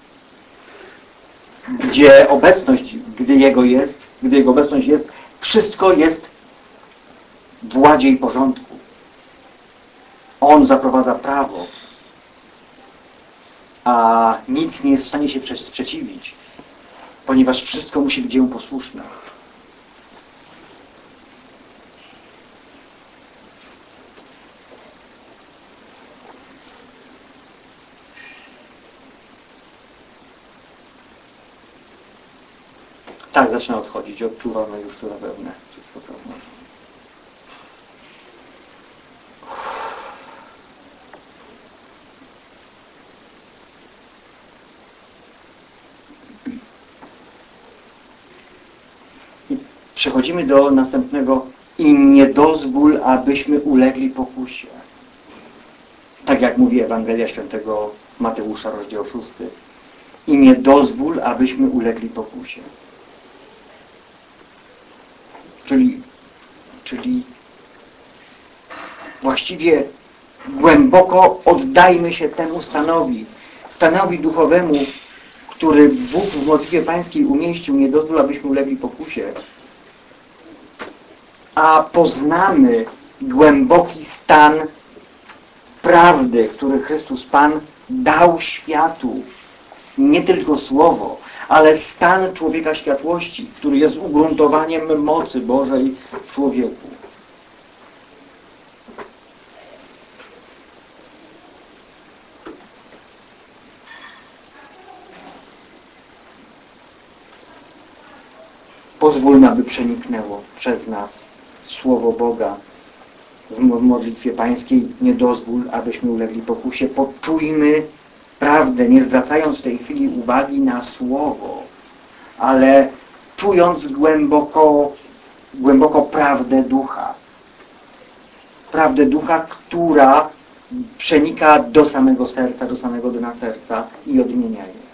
gdzie obecność, gdy Jego jest, gdy Jego obecność jest, wszystko jest w ładzie i porządku. On zaprowadza prawo, a nic nie jest w stanie się sprzeciwić, ponieważ wszystko musi być Jemu posłuszne. Tak, zaczyna odchodzić. Odczuwamy już to zapewne wszystko coraz mocniej. Przechodzimy do następnego i nie dozwól, abyśmy ulegli pokusie. Tak jak mówi Ewangelia Świętego Mateusza, rozdział szósty. I nie dozwól, abyśmy ulegli pokusie. Czyli, czyli właściwie głęboko oddajmy się temu stanowi, stanowi duchowemu, który Bóg w modlitwie pańskiej umieścił, nie dozwól, abyśmy ulegli pokusie, a poznamy głęboki stan prawdy, który Chrystus Pan dał światu. Nie tylko słowo, ale stan człowieka światłości, który jest ugruntowaniem mocy Bożej w człowieku. Pozwólmy, aby przeniknęło przez nas Słowo Boga w modlitwie pańskiej. Nie dozwól, abyśmy ulegli pokusie. Poczujmy prawdę, nie zwracając w tej chwili uwagi na Słowo, ale czując głęboko, głęboko prawdę Ducha. Prawdę Ducha, która przenika do samego serca, do samego dna serca i odmienia je.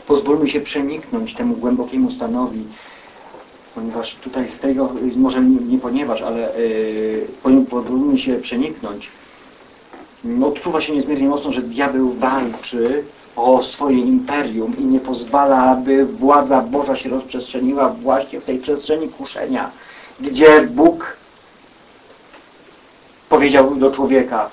Pozwólmy się przeniknąć temu głębokiemu stanowi, ponieważ tutaj z tego, może nie ponieważ, ale yy, pozwólmy się przeniknąć. Odczuwa się niezmiernie mocno, że diabeł walczy o swoje imperium i nie pozwala, aby władza Boża się rozprzestrzeniła właśnie w tej przestrzeni kuszenia, gdzie Bóg powiedział do człowieka: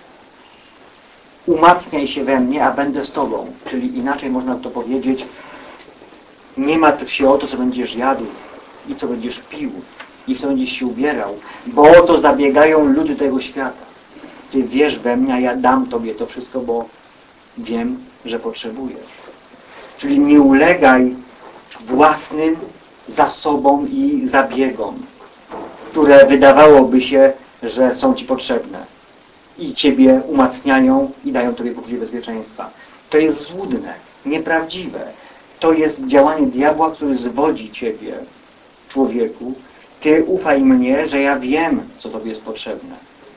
umacniaj się we mnie, a będę z tobą. Czyli inaczej można to powiedzieć: nie martw się o to, co będziesz jadł i co będziesz pił i w co będziesz się ubierał, bo o to zabiegają ludy tego świata. Ty wierz we mnie, a ja dam tobie to wszystko, bo wiem, że potrzebujesz. Czyli nie ulegaj własnym zasobom i zabiegom, które wydawałoby się, że są ci potrzebne i ciebie umacniają i dają tobie poczucie bezpieczeństwa. To jest złudne, nieprawdziwe. To jest działanie diabła, który zwodzi ciebie, człowieku. Ty ufaj mnie, że ja wiem, co tobie jest potrzebne.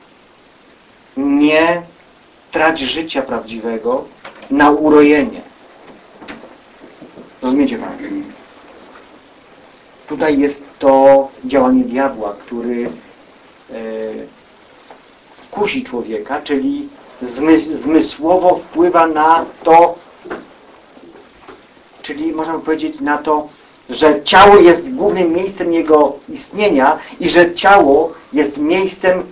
Nie trać życia prawdziwego na urojenie. Rozumiecie Państwo? Tutaj jest to działanie diabła, który e, kusi człowieka, czyli zmys zmysłowo wpływa na to, czyli można powiedzieć na to, że ciało jest głównym miejscem jego istnienia i że ciało jest miejscem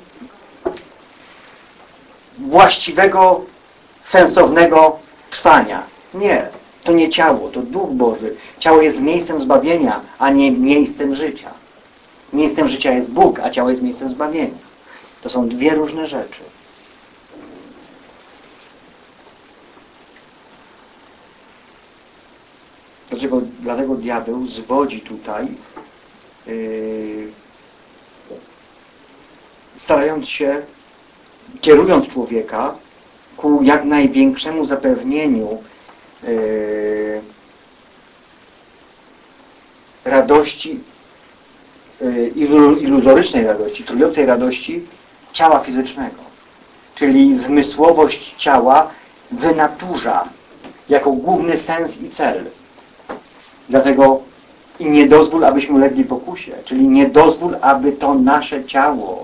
właściwego, sensownego trwania. Nie, to nie ciało, to Duch Boży. Ciało jest miejscem zbawienia, a nie miejscem życia. Miejscem życia jest Bóg, a ciało jest miejscem zbawienia. To są dwie różne rzeczy. Dlaczego? Dlatego diabeł zwodzi tutaj, yy, starając się, kierując człowieka ku jak największemu zapewnieniu yy, radości, yy, iluzorycznej radości, trującej radości ciała fizycznego. Czyli zmysłowość ciała wynaturza jako główny sens i cel. Dlatego i nie dozwól, abyśmy ulegli pokusie, czyli nie dozwól, aby to nasze ciało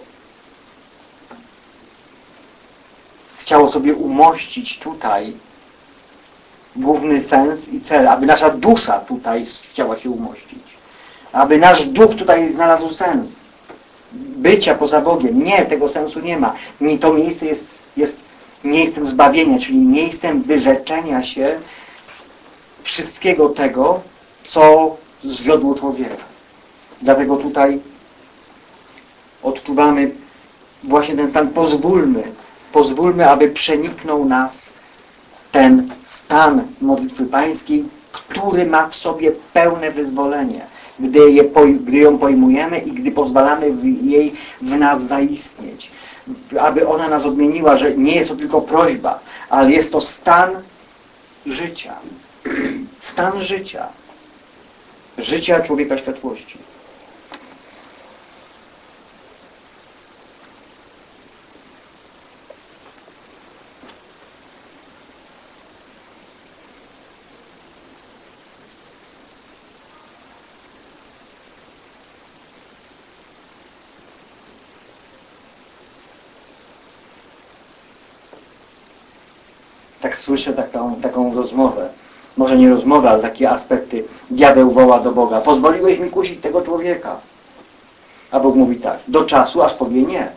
chciało sobie umościć tutaj główny sens i cel, aby nasza dusza tutaj chciała się umościć, aby nasz duch tutaj znalazł sens bycia poza Bogiem. Nie, tego sensu nie ma. To miejsce jest, jest miejscem zbawienia, czyli miejscem wyrzeczenia się wszystkiego tego, co zwiodło człowieka. Dlatego tutaj odczuwamy właśnie ten stan. Pozwólmy, pozwólmy, aby przeniknął nas ten stan modlitwy pańskiej, który ma w sobie pełne wyzwolenie, gdy, je, gdy ją pojmujemy i gdy pozwalamy w jej w nas zaistnieć. Aby ona nas odmieniła, że nie jest to tylko prośba, ale jest to stan życia. Stan życia. Życia człowieka światłości. Tak słyszę taką, taką rozmowę. Może nie rozmowę, ale takie aspekty. Diabeł woła do Boga: pozwoliłeś mi kusić tego człowieka. A Bóg mówi tak: do czasu, aż powie nie.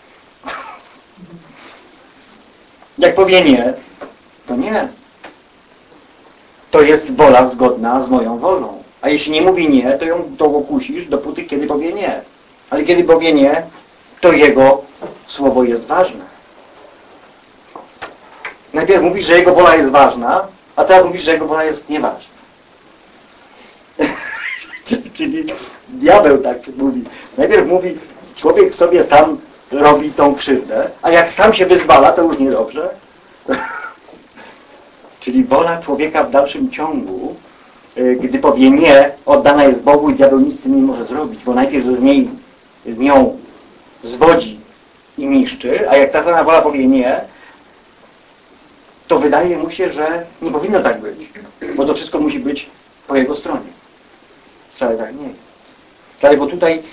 Jak powie nie, to nie. To jest wola zgodna z moją wolą. A jeśli nie mówi nie, to ją to kusisz dopóty, kiedy powie nie. Ale kiedy powie nie, to jego słowo jest ważne. Najpierw mówisz, że jego wola jest ważna, a teraz mówisz, że jego wola jest nieważna. Czyli diabeł tak mówi. Najpierw mówi, człowiek sobie sam robi tą krzywdę, a jak sam się wyzwala, to już niedobrze. Czyli wola człowieka w dalszym ciągu, gdy powie nie, oddana jest Bogu i diabeł nic z tym nie może zrobić, bo najpierw z niej, z nią zwodzi i niszczy, a jak ta sama wola powie nie, to wydaje mu się, że nie powinno tak być, bo to wszystko musi być po jego stronie. Wcale tak nie jest. Dlatego tutaj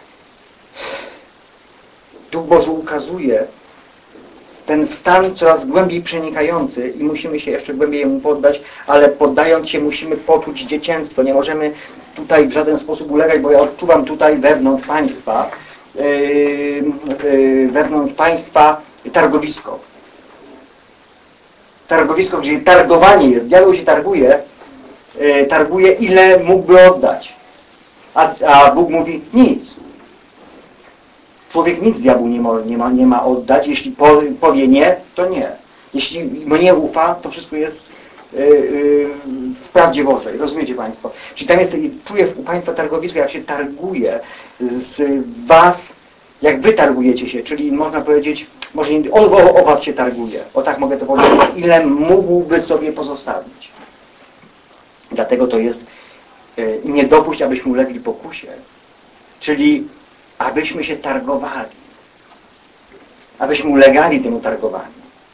Duch Boży ukazuje ten stan coraz głębiej przenikający i musimy się jeszcze głębiej mu poddać, ale poddając się musimy poczuć dziecięctwo. Nie możemy tutaj w żaden sposób ulegać, bo ja odczuwam tutaj wewnątrz państwa yy, yy, wewnątrz państwa targowisko. Targowisko, gdzie targowanie jest. Diabeł się targuje, yy, targuje ile mógłby oddać. A, a Bóg mówi nic. Człowiek nic diabłu nie ma, nie ma, nie ma oddać. Jeśli powie nie, to nie. Jeśli mnie ufa, to wszystko jest yy, yy, w prawdzie Bożej. Rozumiecie Państwo? Czyli tam jest, czuję u Państwa targowisko, jak się targuje z Was, jak Wy targujecie się, czyli można powiedzieć, może nie, o, o, o Was się targuje. O tak mogę to powiedzieć. Ile mógłby sobie pozostawić. Dlatego to jest yy, nie dopuść, abyśmy ulegli pokusie. Czyli abyśmy się targowali. Abyśmy ulegali temu targowaniu.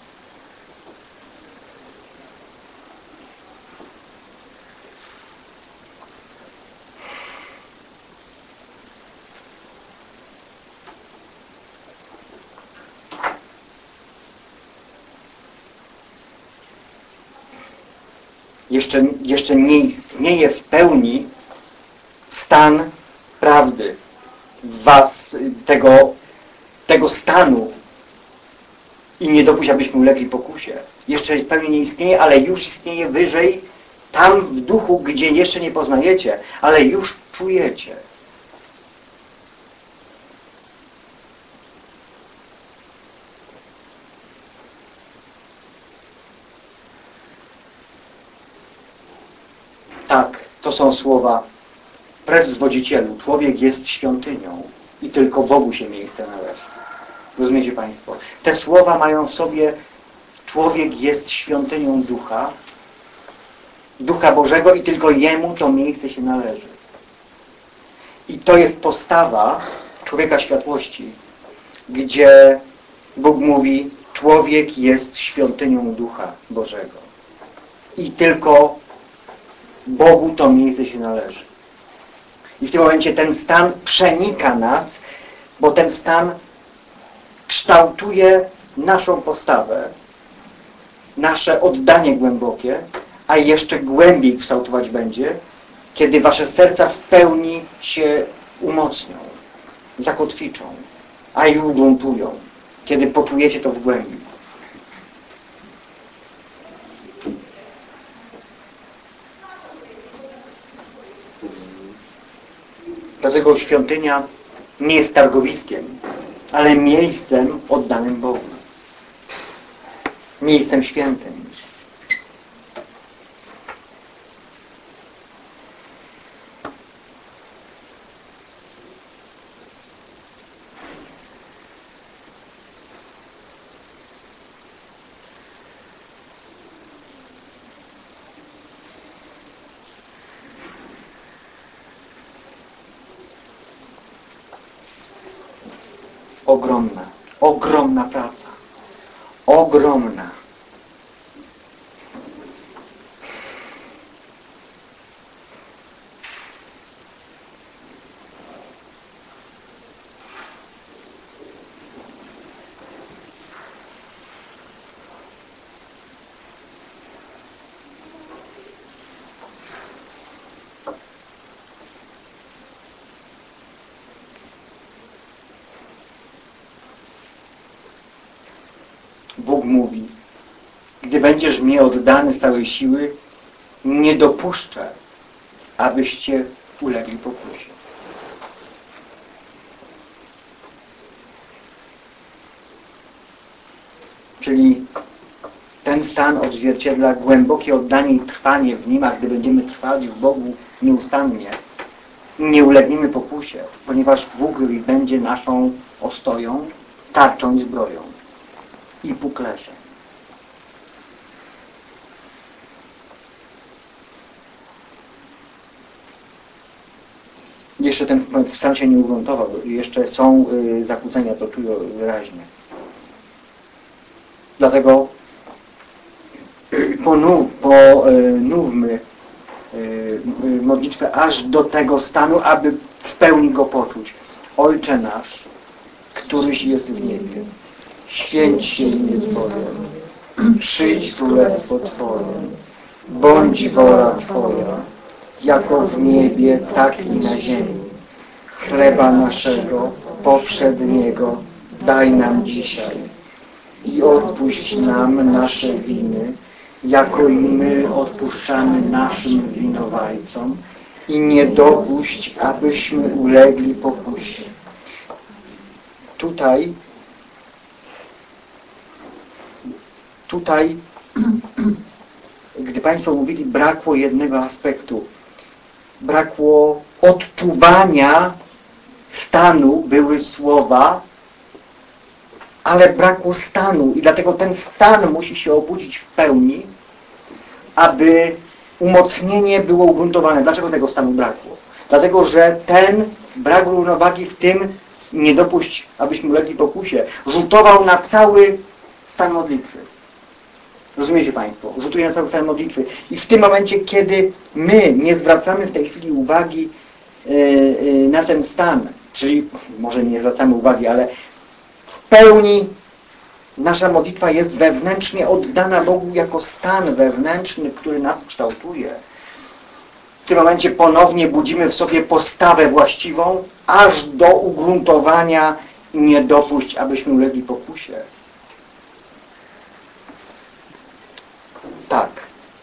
Jeszcze, jeszcze nie istnieje w pełni stan prawdy w was, tego, tego stanu i nie dopuść, abyśmy ulegli pokusie. Jeszcze w pełni nie istnieje, ale już istnieje wyżej, tam w duchu, gdzie jeszcze nie poznajecie, ale już czujecie. Tak, to są słowa: precz zwodzicielu, człowiek jest świątynią i tylko Bogu się miejsce należy. Rozumiecie Państwo? Te słowa mają w sobie: człowiek jest świątynią Ducha, Ducha Bożego i tylko Jemu to miejsce się należy. I to jest postawa człowieka światłości, gdzie Bóg mówi: człowiek jest świątynią Ducha Bożego. I tylko Bogu to miejsce się należy. I w tym momencie ten stan przenika nas, bo ten stan kształtuje naszą postawę, nasze oddanie głębokie, a jeszcze głębiej kształtować będzie, kiedy wasze serca w pełni się umocnią, zakotwiczą, a i ugruntują, kiedy poczujecie to w głębi. Dlatego świątynia nie jest targowiskiem, ale miejscem oddanym Bogu. Miejscem świętym. Ogromna, ogromna praca. Ogromna. Bóg mówi: gdy będziesz mnie oddany z całej siły, nie dopuszczę, abyście ulegli pokusie. Czyli ten stan odzwierciedla głębokie oddanie i trwanie w Nim, a gdy będziemy trwali w Bogu nieustannie, nie ulegniemy pokusie, ponieważ Bóg będzie naszą ostoją, tarczą i zbroją i puklerzem. Jeszcze ten stan się nie ugruntował, jeszcze są y, zakłócenia, to czuję wyraźnie. Dlatego ponów, ponówmy modlitwę aż do tego stanu, aby w pełni Go poczuć. Ojcze nasz, któryś jest w niebie, święć się imię Twoje, przyjdź królestwo Twoje, bądź wola Twoja, jako w niebie, tak i na ziemi. Chleba naszego powszedniego daj nam dzisiaj i odpuść nam nasze winy, jako i my odpuszczamy naszym winowajcom, i nie dopuść, abyśmy ulegli pokusie. Tutaj tutaj gdy Państwo mówili, brakło jednego aspektu. Brakło odczuwania stanu, były słowa, ale brakło stanu i dlatego ten stan musi się obudzić w pełni, aby umocnienie było ugruntowane. Dlaczego tego stanu brakło? Dlatego, że ten brak równowagi w tym nie dopuść, abyśmy ulegli pokusie, rzutował na cały stan modlitwy. Rozumiecie Państwo? Rzutuje na cały stan modlitwy. I w tym momencie, kiedy my nie zwracamy w tej chwili uwagi yy, yy, na ten stan, czyli może nie zwracamy uwagi, ale w pełni nasza modlitwa jest wewnętrznie oddana Bogu jako stan wewnętrzny, który nas kształtuje. W tym momencie ponownie budzimy w sobie postawę właściwą, aż do ugruntowania nie dopuść, abyśmy ulegli pokusie. Tak.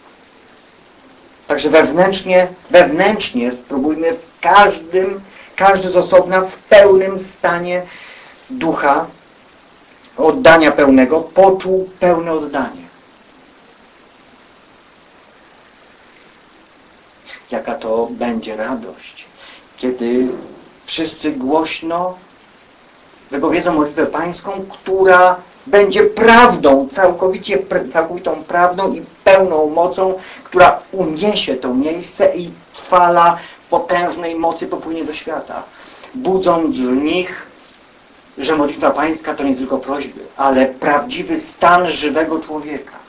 Także wewnętrznie, wewnętrznie spróbujmy w każdym, każdy z osobna w pełnym stanie ducha, oddania pełnego, poczuł pełne oddanie. Jaka to będzie radość, kiedy wszyscy głośno wypowiedzą modlitwę pańską, która będzie prawdą, całkowicie, całkowitą prawdą i pełną mocą, która uniesie to miejsce i fala potężnej mocy popłynie do świata, budząc w nich, że modlitwa pańska to nie tylko prośby, ale prawdziwy stan żywego człowieka.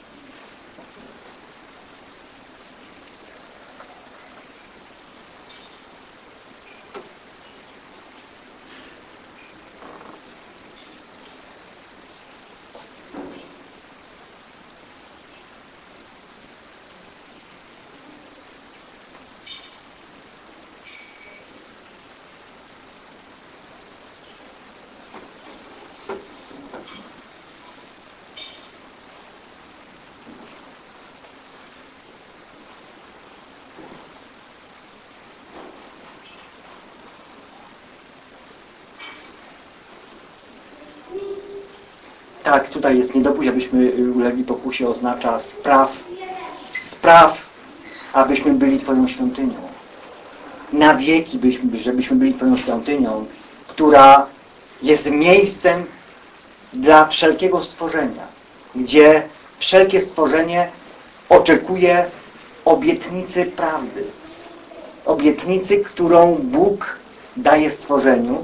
Tak, tutaj jest nie dopuść, abyśmy ulegli pokusie, oznacza spraw, spraw, abyśmy byli Twoją świątynią. Na wieki, byśmy, żebyśmy byli Twoją świątynią, która jest miejscem dla wszelkiego stworzenia, gdzie wszelkie stworzenie oczekuje obietnicy prawdy. Obietnicy, którą Bóg daje stworzeniu,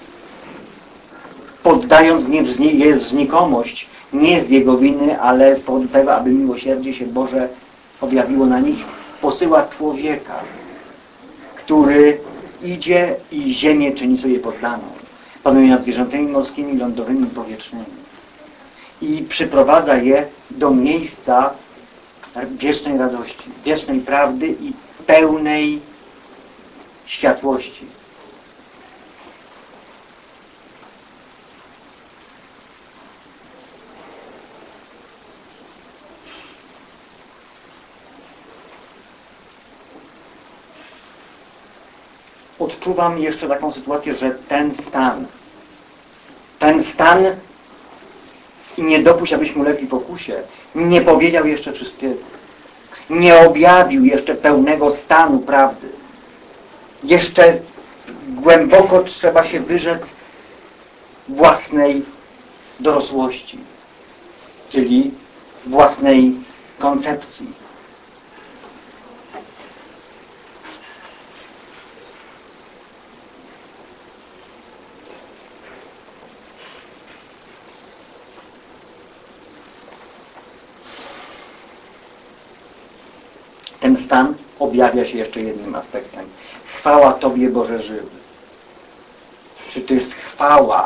poddając je w znikomość, nie z Jego winy, ale z powodu tego, aby miłosierdzie się Boże objawiło na nich, posyła człowieka, który idzie i ziemię czyni sobie poddaną. Panuje nad zwierzętami morskimi, lądowymi i powietrznymi. I przyprowadza je do miejsca wiecznej radości, wiecznej prawdy i pełnej światłości. Odczuwam jeszcze taką sytuację, że ten stan, ten stan i nie dopuść, abyśmy ulegli pokusie, nie powiedział jeszcze wszystkiego. Nie objawił jeszcze pełnego stanu prawdy. Jeszcze głęboko trzeba się wyrzec własnej dorosłości, czyli własnej koncepcji. ten stan objawia się jeszcze jednym aspektem. Chwała Tobie, Boże żywy. Czy to jest chwała?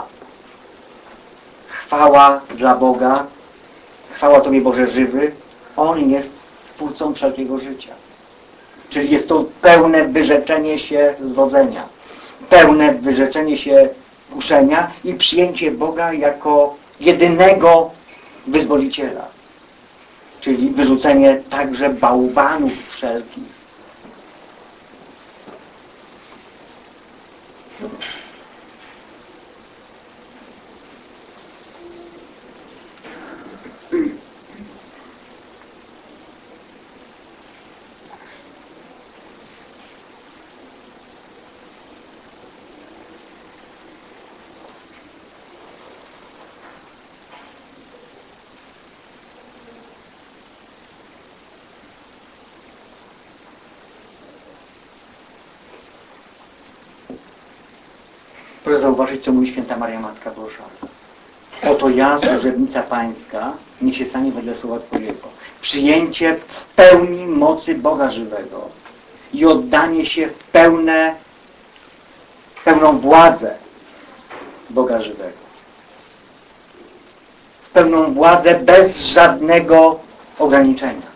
Chwała dla Boga. Chwała Tobie, Boże żywy. On jest Twórcą wszelkiego życia. Czyli jest to pełne wyrzeczenie się zwodzenia. Pełne wyrzeczenie się kuszenia i przyjęcie Boga jako jedynego wyzwoliciela. Czyli wyrzucenie także bałwanów wszelkich. Proszę zauważyć, co mówi święta Maria Matka Boża. Oto ja, służebnica Pańska, niech się stanie wedle słowa Twojego. Przyjęcie w pełni mocy Boga żywego i oddanie się w pełne, pełną władzę Boga żywego. W pełną władzę bez żadnego ograniczenia.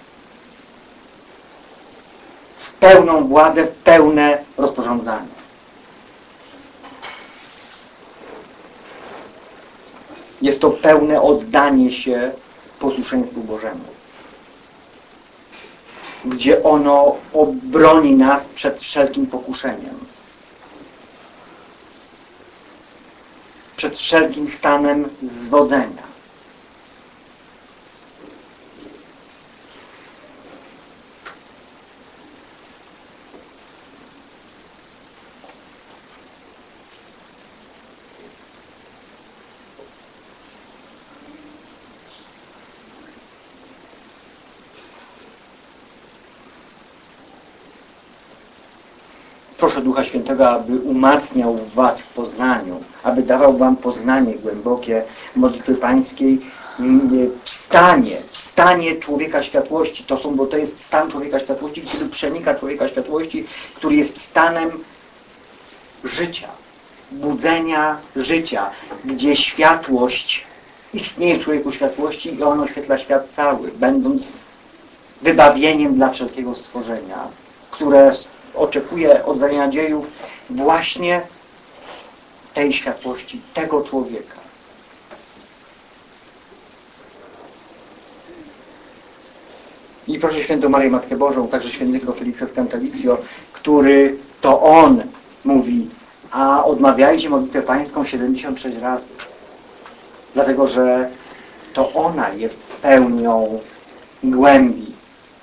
W pełną władzę, w pełne rozporządzanie. Jest to pełne oddanie się posłuszeństwu Bożemu, gdzie ono obroni nas przed wszelkim pokuszeniem, przed wszelkim stanem zwodzenia. Proszę Ducha Świętego, aby umacniał was w poznaniu, aby dawał wam poznanie głębokie modlitwy pańskiej w stanie, w stanie człowieka światłości. To są, bo to jest stan człowieka światłości, który przenika człowieka światłości, który jest stanem życia, budzenia życia, gdzie światłość istnieje w człowieku światłości i on oświetla świat cały, będąc wybawieniem dla wszelkiego stworzenia, które oczekuje od zajęcia dziejów właśnie tej światłości, tego człowieka. I proszę świętą Marię Matkę Bożą, także świętego Feliksa Scantaliccio, który to on mówi, a odmawiajcie modlitwę pańską siedemdziesiąt sześć razy. Dlatego, że to ona jest pełnią głębi.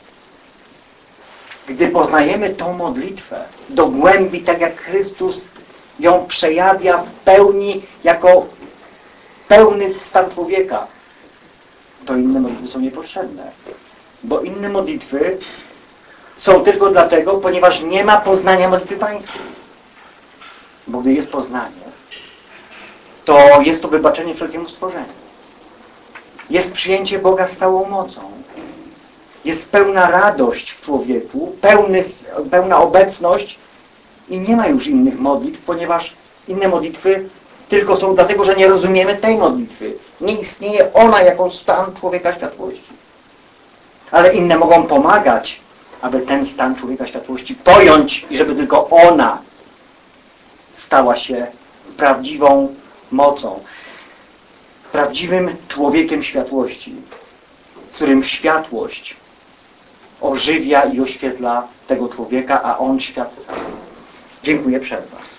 Gdy poznajemy tą modlitwę do głębi, tak jak Chrystus ją przejawia w pełni, jako pełny stan człowieka, to inne modlitwy są niepotrzebne. Bo inne modlitwy są tylko dlatego, ponieważ nie ma poznania modlitwy pańskiej. Bo gdy jest poznanie, to jest to wybaczenie wszelkiemu stworzeniu. Jest przyjęcie Boga z całą mocą. Jest pełna radość w człowieku, pełny, pełna obecność i nie ma już innych modlitw, ponieważ inne modlitwy tylko są dlatego, że nie rozumiemy tej modlitwy. Nie istnieje ona jako stan człowieka światłości. Ale inne mogą pomagać, aby ten stan człowieka światłości pojąć i żeby tylko ona stała się prawdziwą mocą, prawdziwym człowiekiem światłości, w którym światłość ożywia i oświetla tego człowieka, a on świat cały. Dziękuję, przerwa.